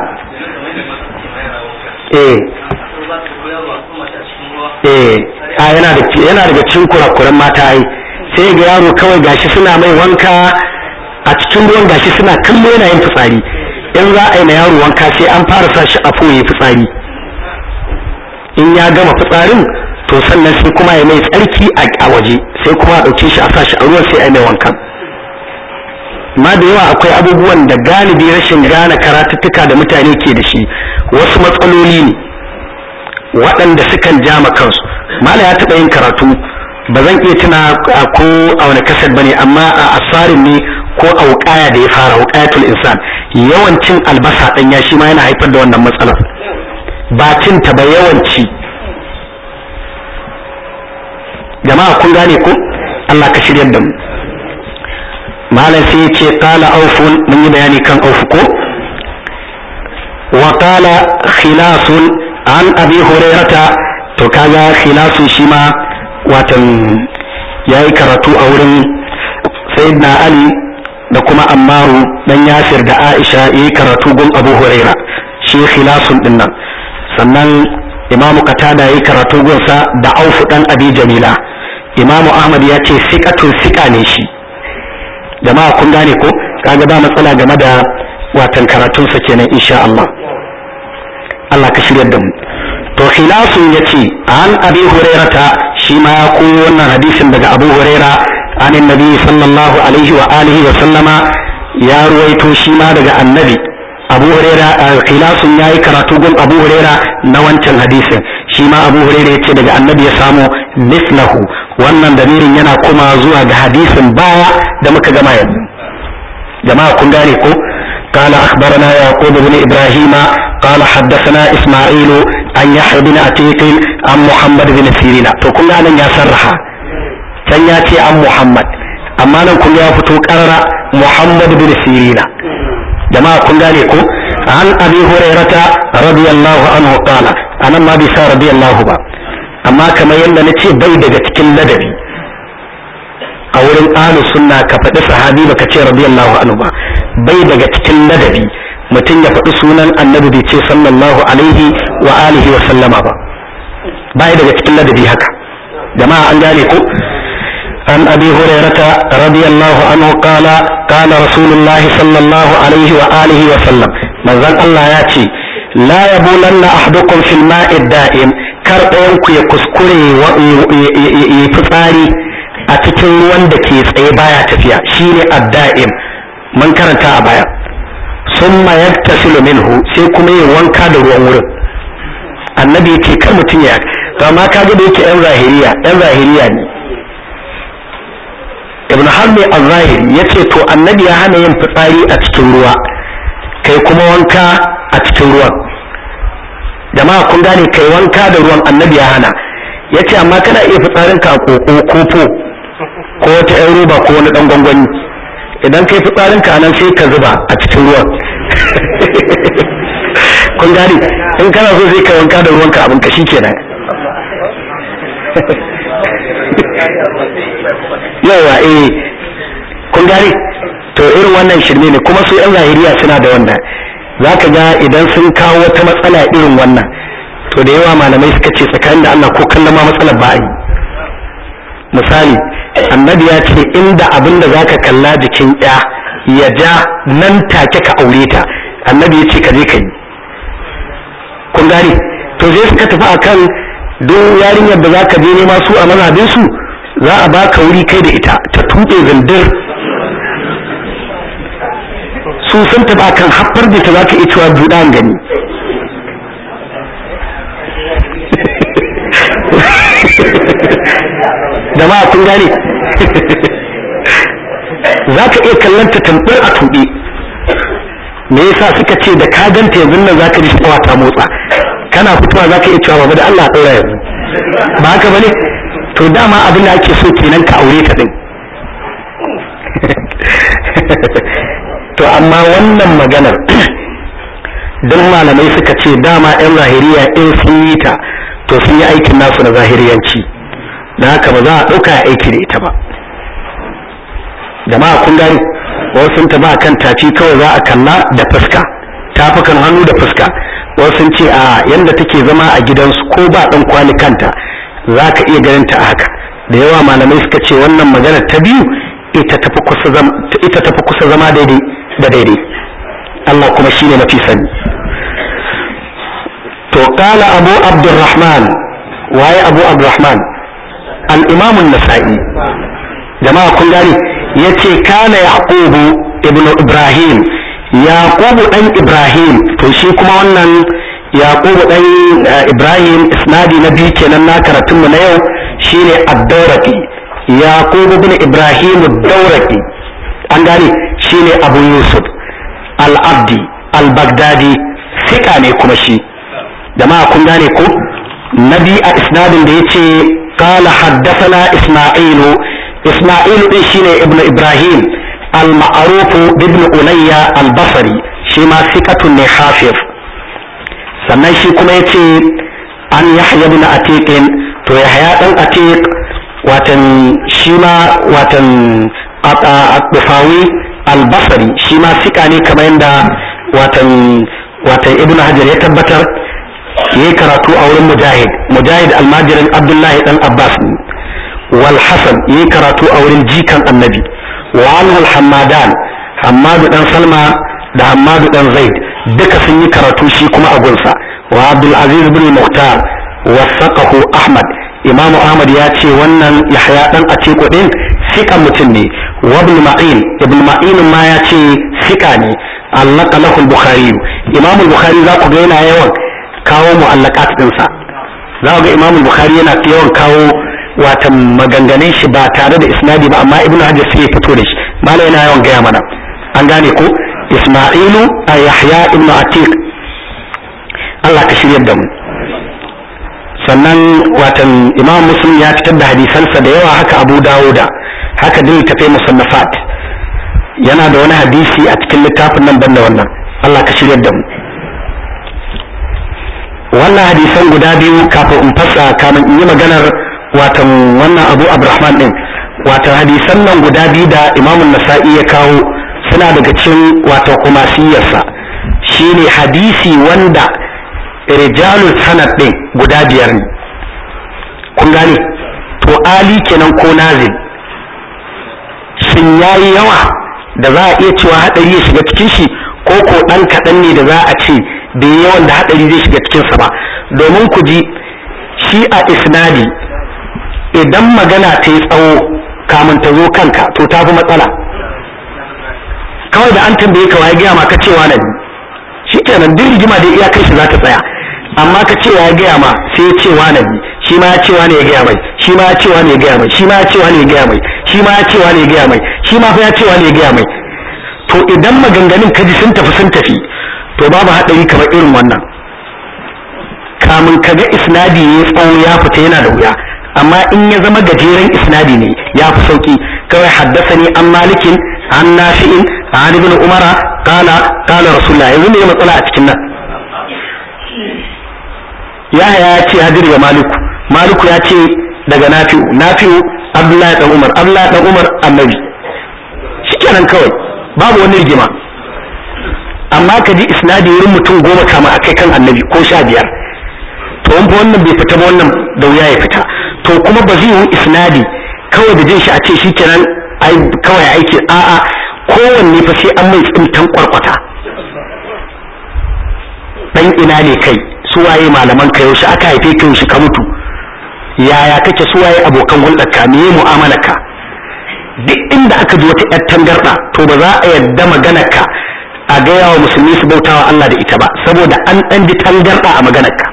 Yana daga cikin kurakuran mata ai, sai ga yaro kawai gashi suna mai wanka a cikin ruwan, gashi suna kallo yana yin fitsari. In za a yi na yaro wanka sai an fara sa shi a foye fitsari. In ya gama fitsarin to sannan sai kuma ya mai tsarki a waje, sai kuma a ɗauke shi a sa shi a ruwan sai a yi mai wankan. Ma da yawa akwai abubuwan da galibi rashin gane karatuttuka da mutane ke da shi, wasu matsaloli ne waɗanda sukan jama kansu. Mala ya taɓa yin karatu, ba zan iya tuna ko a wani kasar bane, amma a asarin ne ko a wuƙaya da ya fara, wuƙayatul insan, yawancin albasa ɗanya shi ma yana haifar da wannan matsalar. Ba cin ta ba, yawanci. Jama'a kun gane ko? Allah ka shiryar da mu. Malam sai ya ce qala aufun, mun yi bayani kan aufu ko? Wa qala khilasun an Abi Hurairata, to kaga khilasun shi ma watan yayi karatu a wurin Sayyidina Ali da kuma Ammaru dan Yasir da Aisha, yayi karatu gun Abu Huraira, shi khilasun din nan. Sannan Imam Qatada yayi karatu gun sa da Auf dan Abi Jamila. Imam Ahmad ya ce siqatun siqa ne shi. Jama'a kun gane ko? Kaga ba matsala game da watan karatun sa kenan insha Allah. Allah ka shiryar da mu. To khilasun yace an Abi Hurairata, shi ma ya koyo wannan hadisin daga Abu Huraira an annabi sallallahu alaihi wa alihi wa sallama, ya ruwaito shi ma daga annabi. Abu Huraira khilasun yayi karatu gun Abu Huraira na wancan hadisin, shi ma Abu Huraira yace daga annabi ya samu mislahu. Wannan damirin yana kuma zuwa ga hadisin baya da muka gama yanzu. Jama'a kun gane ko? قال أخبرنا يعقوب بن إبراهيم قال حدثنا إسماعيل عن يحيى بن عتيق عن محمد بن سيرين. فكنا أن يسرها كان يأتي عن محمد، أما نكون يفتو قرر محمد بن سيرين. جماعة كنا لكم عن أبي هريرة رضي الله عنه قال، أنا ما بيسا رضي الله با، أما كما يلا نتي بيدك تكل لدبي a wurin ahlus sunna ka faɗi sahabi baka ce radiyallahu anhu ba, bai daga cikin ladabi mutum ya faɗi sunan annabi bai ce sallallahu alaihi wa alihi wa sallama ba, bai daga cikin ladabi haka. jama'a an gane ko. عن أبي هريرة رضي الله عنه قال قال رسول الله صلى الله عليه وآله وسلم من ذن الله ياتي لا يبولن أحدكم في الماء الدائم كرئنك يكسكري يفطاري أتكن وندك يسعبايا تفيا شيني الدائم من كرنتا أبايا ثم يغتسل منه سيكمي وانكا دروا النبي يتي كرمتنيا فما كاجد يتي أن ظاهرية ibn harbi al-zahiri yace to annabi ya hana yin fitsari a cikin ruwa kai kuma wanka a cikin ruwan. jama'a kun gane, kai wanka da ruwan annabi ya hana. yace amma kana iya fitsarin ka a kofo ko wata yan roba ko wani dan gwangwani, idan kai fitsarin ka nan sai ka zuba a cikin ruwan. kun gane, in kana so sai ka wanka da ruwanka abin ka shikenan. yawa kun gane, to irin wannan shirme ne, kuma su yan zahiriya suna da wannan. zaka ga idan sun kawo wata matsala irin wannan, to da yawa malamai suka ce tsakanin da Allah ko kallon ma matsalar ba a yi. misali annabi ya ce inda abin da zaka kalla jikin ya ja nan take ka aure ta, annabi ya ce ka je ka yi. kun gane, to zai suka tafi akan duk yarinyar da zaka je nema su a mazhabin su za a baka wuri kai da ita ta tuɗe zindir. su sun taɓa kan haffar da ta zaka iya cewa buɗan gani. da ma kun gane. za ka iya kallanta tambar a tuɗe. me yasa suka ce da ka ganta yanzu nan za ka ji shawa ta motsa, kana fitowa za ka iya cewa babu da Allah ɗora yanzu, ba haka ba ne? to dama abin da ake so kenan ka aure ta din. to amma wannan maganar don malamai suka ce dama yan zahiriya in sun yi ta to sun yi aikin nasu na zahiriyanci, da haka ba za a ɗauka aiki da ita ba. jama'a kun gani, wasu sun taba kan tafi kawai za a kalla da fuska, tafukan hannu da fuska. wasu sun ce a yanda take zama a gidansu ko ba ɗan kwali kanta za ka iya ganin ta a haka. da yawa malamai suka ce wannan magana ta biyu ita tafi kusa zama daidai da daidai, Allah kuma shine mafi sani. to qala abu abdurrahman, waye abu abdurrahman? al-imam an-nasa'i. jama'a kun gane, yace kana yaqubu ibn ibrahim, yaqubu dan ibrahim. to shi kuma wannan yaqubu dan ibrahim isnadi na biyu kenan na karatun mu na yau shine ad-dawraqi. yaqubu ibn ibrahim ad-dawraqi an gane, shine abu yusuf al-abdi al-baghdadi, sika ne kuma shi. jama'a kun gane ko. nabi a isnadin da yace qala haddathana isma'ilu, isma'ilu din shine ibn ibrahim al-ma'ruf ibn ulayya al-basri, shi ma sikatun ne hafiz. sannan shi kuma yace an yahya ibn atiq, to yahya dan atiq watan shi ma watan at-tufawi al-basri, shi ma sika ne kamar yadda watan ibn hajar ya tabbatar. yayi karatu a wurin mujahid almajirin abdullahi dan abbas wal hasan, yayi karatu a wurin jikan annabi. wa anhu al-hammadan, hammadu dan salma da hammadu dan zaid duka sun yi karatu shi kuma a gunsa. wa abdul aziz bin muhtar wasaqahu ahmad, imamu ahmad ya ce wannan yahya dan atiku din sika mutum ne. wa ibn ma'in ma ya ce sika ne. allaka lahu al-bukhari, imamu al-bukhari za ku ga yana yawan kawo mu'allaqat dinsa. za ku ga imamu al-bukhari yana yawan kawo watan maganganun shi ba tare da isnadi ba, amma ibnu hajar sai ya fito da shi. malai yana yawan gaya mana, an gane ko. isma'ilu a yahya ibn atiq, Allah ka shiryar da mu. sannan watan imam muslim ya fitar da hadisansa da yawa, haka abu dawuda, haka din tafai musannafat. yana da wani hadisi a cikin littafin nan banda wannan. Allah ka shiryar da mu. wannan hadisan guda biyu kafin in fasa kamin in yi maganar watan wannan abu abdurrahman din, watan hadisan nan guda biyu da imamun nasa'i ya kawo suna daga cikin watan kumasiyarsa. shine hadisi wanda rijalul sanad din guda 5 ne, kun gane, to ali kenan ko nazil sun yayi yawa da za a iya cewa hadari ya shiga cikin shi, ko dan kaɗan ne da za a ce bai yawan da hadari zai shiga cikin sa ba. Domin ku ji shi a isnadi idan magana ta yi tsawo kamun ta zo kanka to ta fi matsala. Kawai da an tambaye ka waye gaya ma ka cewa na shi kenan duk rigima da iya kai shi za ta tsaya, amma ka cewa ya gaya ma sai ya cewa na shi ma ya cewa ne ya gaya mai, shi ma ya cewa ne ya gaya mai, shi ma ya cewa ne ya gaya mai, shi ma ya cewa ne ya gaya mai, shi ma fa ya cewa ne ya gaya mai. To idan maganganun kaji sun tafi to babu haɗari kamar irin wannan. Kamun kaga isnadi ya tsawo ya fita yana da wuya, amma in ya zama gajeren isnadi ne ya fi sauki. Kawai haddasani an malikin an nafi'in an ibn umara qala rasulullah. Yanzu ne matsala a cikin nan. ya ce ya dirga maliku ya ce daga nafi'u abdullahi dan umar annabi, shikenan kawai babu wani rigima. amma ka ji isnadi wurin mutum 10 kama akai kan annabi ko 15, to wannan bai fita ba, wannan da wuya ya fita. To kuma ba zai yi isnadi kawai da jin shi a ce shikenan ai kawai aiki, a'a kowanne fa sai an mai tsintan kwarkwata. Dan ina ne kai, suwaye malaman ka, yaushe aka haife ka, yaushe ka mutu, yaya kake, suwaye abokan hulɗarka, me mu'amalarka. duk inda aka ji wata yar tangarda to ba za a yadda maganarka a gaya wa musulmi su bautawa Allah da ita ba, saboda an dan ji tangarda a maganarka.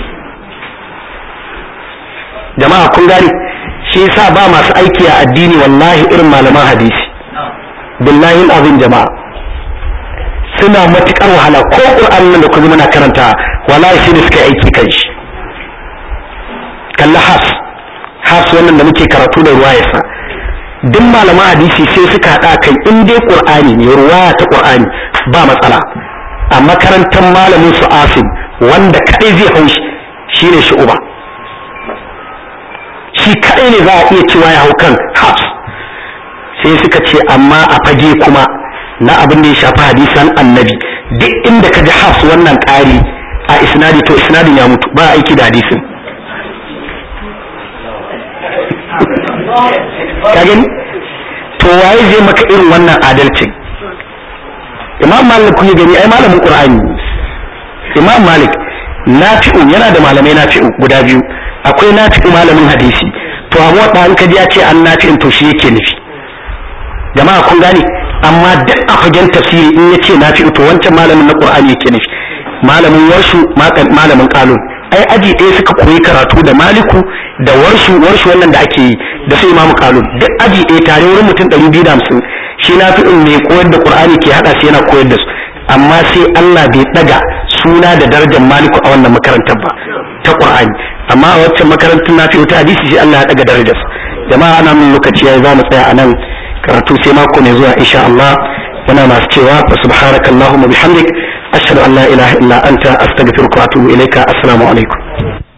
Jama'a kun gane, shi yasa ba masu aiki a addini wallahi irin malaman hadisi, billahi azim jama'a suna matukar wahala. ko Qur'an nan da kuma muna karanta wallahi shi ne suka aiki kan shi. kalla has wannan da muke karatu da ruwayarsa, duk malaman hadisi sai suka hada kai in dai Qur'ani ne, ruwaya ta Qur'ani ba matsala. a makarantar malamin su Asim wanda kadai zai haushi shine Shu'ba, shi kadai ne za a iya cewa ya hau kan Hafs. sai suka ce amma a fage kuma na abin da ya shafi hadisan annabi, duk inda ka ji Hafs wannan ƙari a isnadi to isnadin ya mutu, ba aiki da hadisin. ka gani, to waye zai maka irin wannan adalcin? Imam Malik kun gani ai malamin Qur'ani. Imam Malik Nafi'u yana da malamai Nafi'u guda biyu, akwai Nafi'u malamin hadisi, to amma da an kaji ya ce an Nafi'in to shi yake nufi. Jama'a kun gane, amma duk a fagen tafsiri in ya ce Nafi'u to wancan malamin na Qur'ani yake nufi. Malamin Warshu, malamin Qalun, ai aji ɗaya suka koyi karatu da Maliku da Warshu wannan da ake yi da sai Imam Qalun, duk aji ɗaya tare wurin mutum 250. shi Nafi'un mai koyar da Qur'ani ke hada shi yana koyar da su, amma sai Allah bai daga suna da darajar Maliku a wannan makarantar ba ta Qur'ani, amma a waccan makarantar Nafi'u ta hadisi sai Allah ya daga darajar su. Jama'a ana mun lokaci yayi, za mu tsaya anan, karatu sai mako ne zuwa insha Allah. Muna masu cewa fa subhanakallahumma bihamdik ashhadu an la ilaha illa anta astaghfiruka wa atubu ilaika. Assalamu alaikum.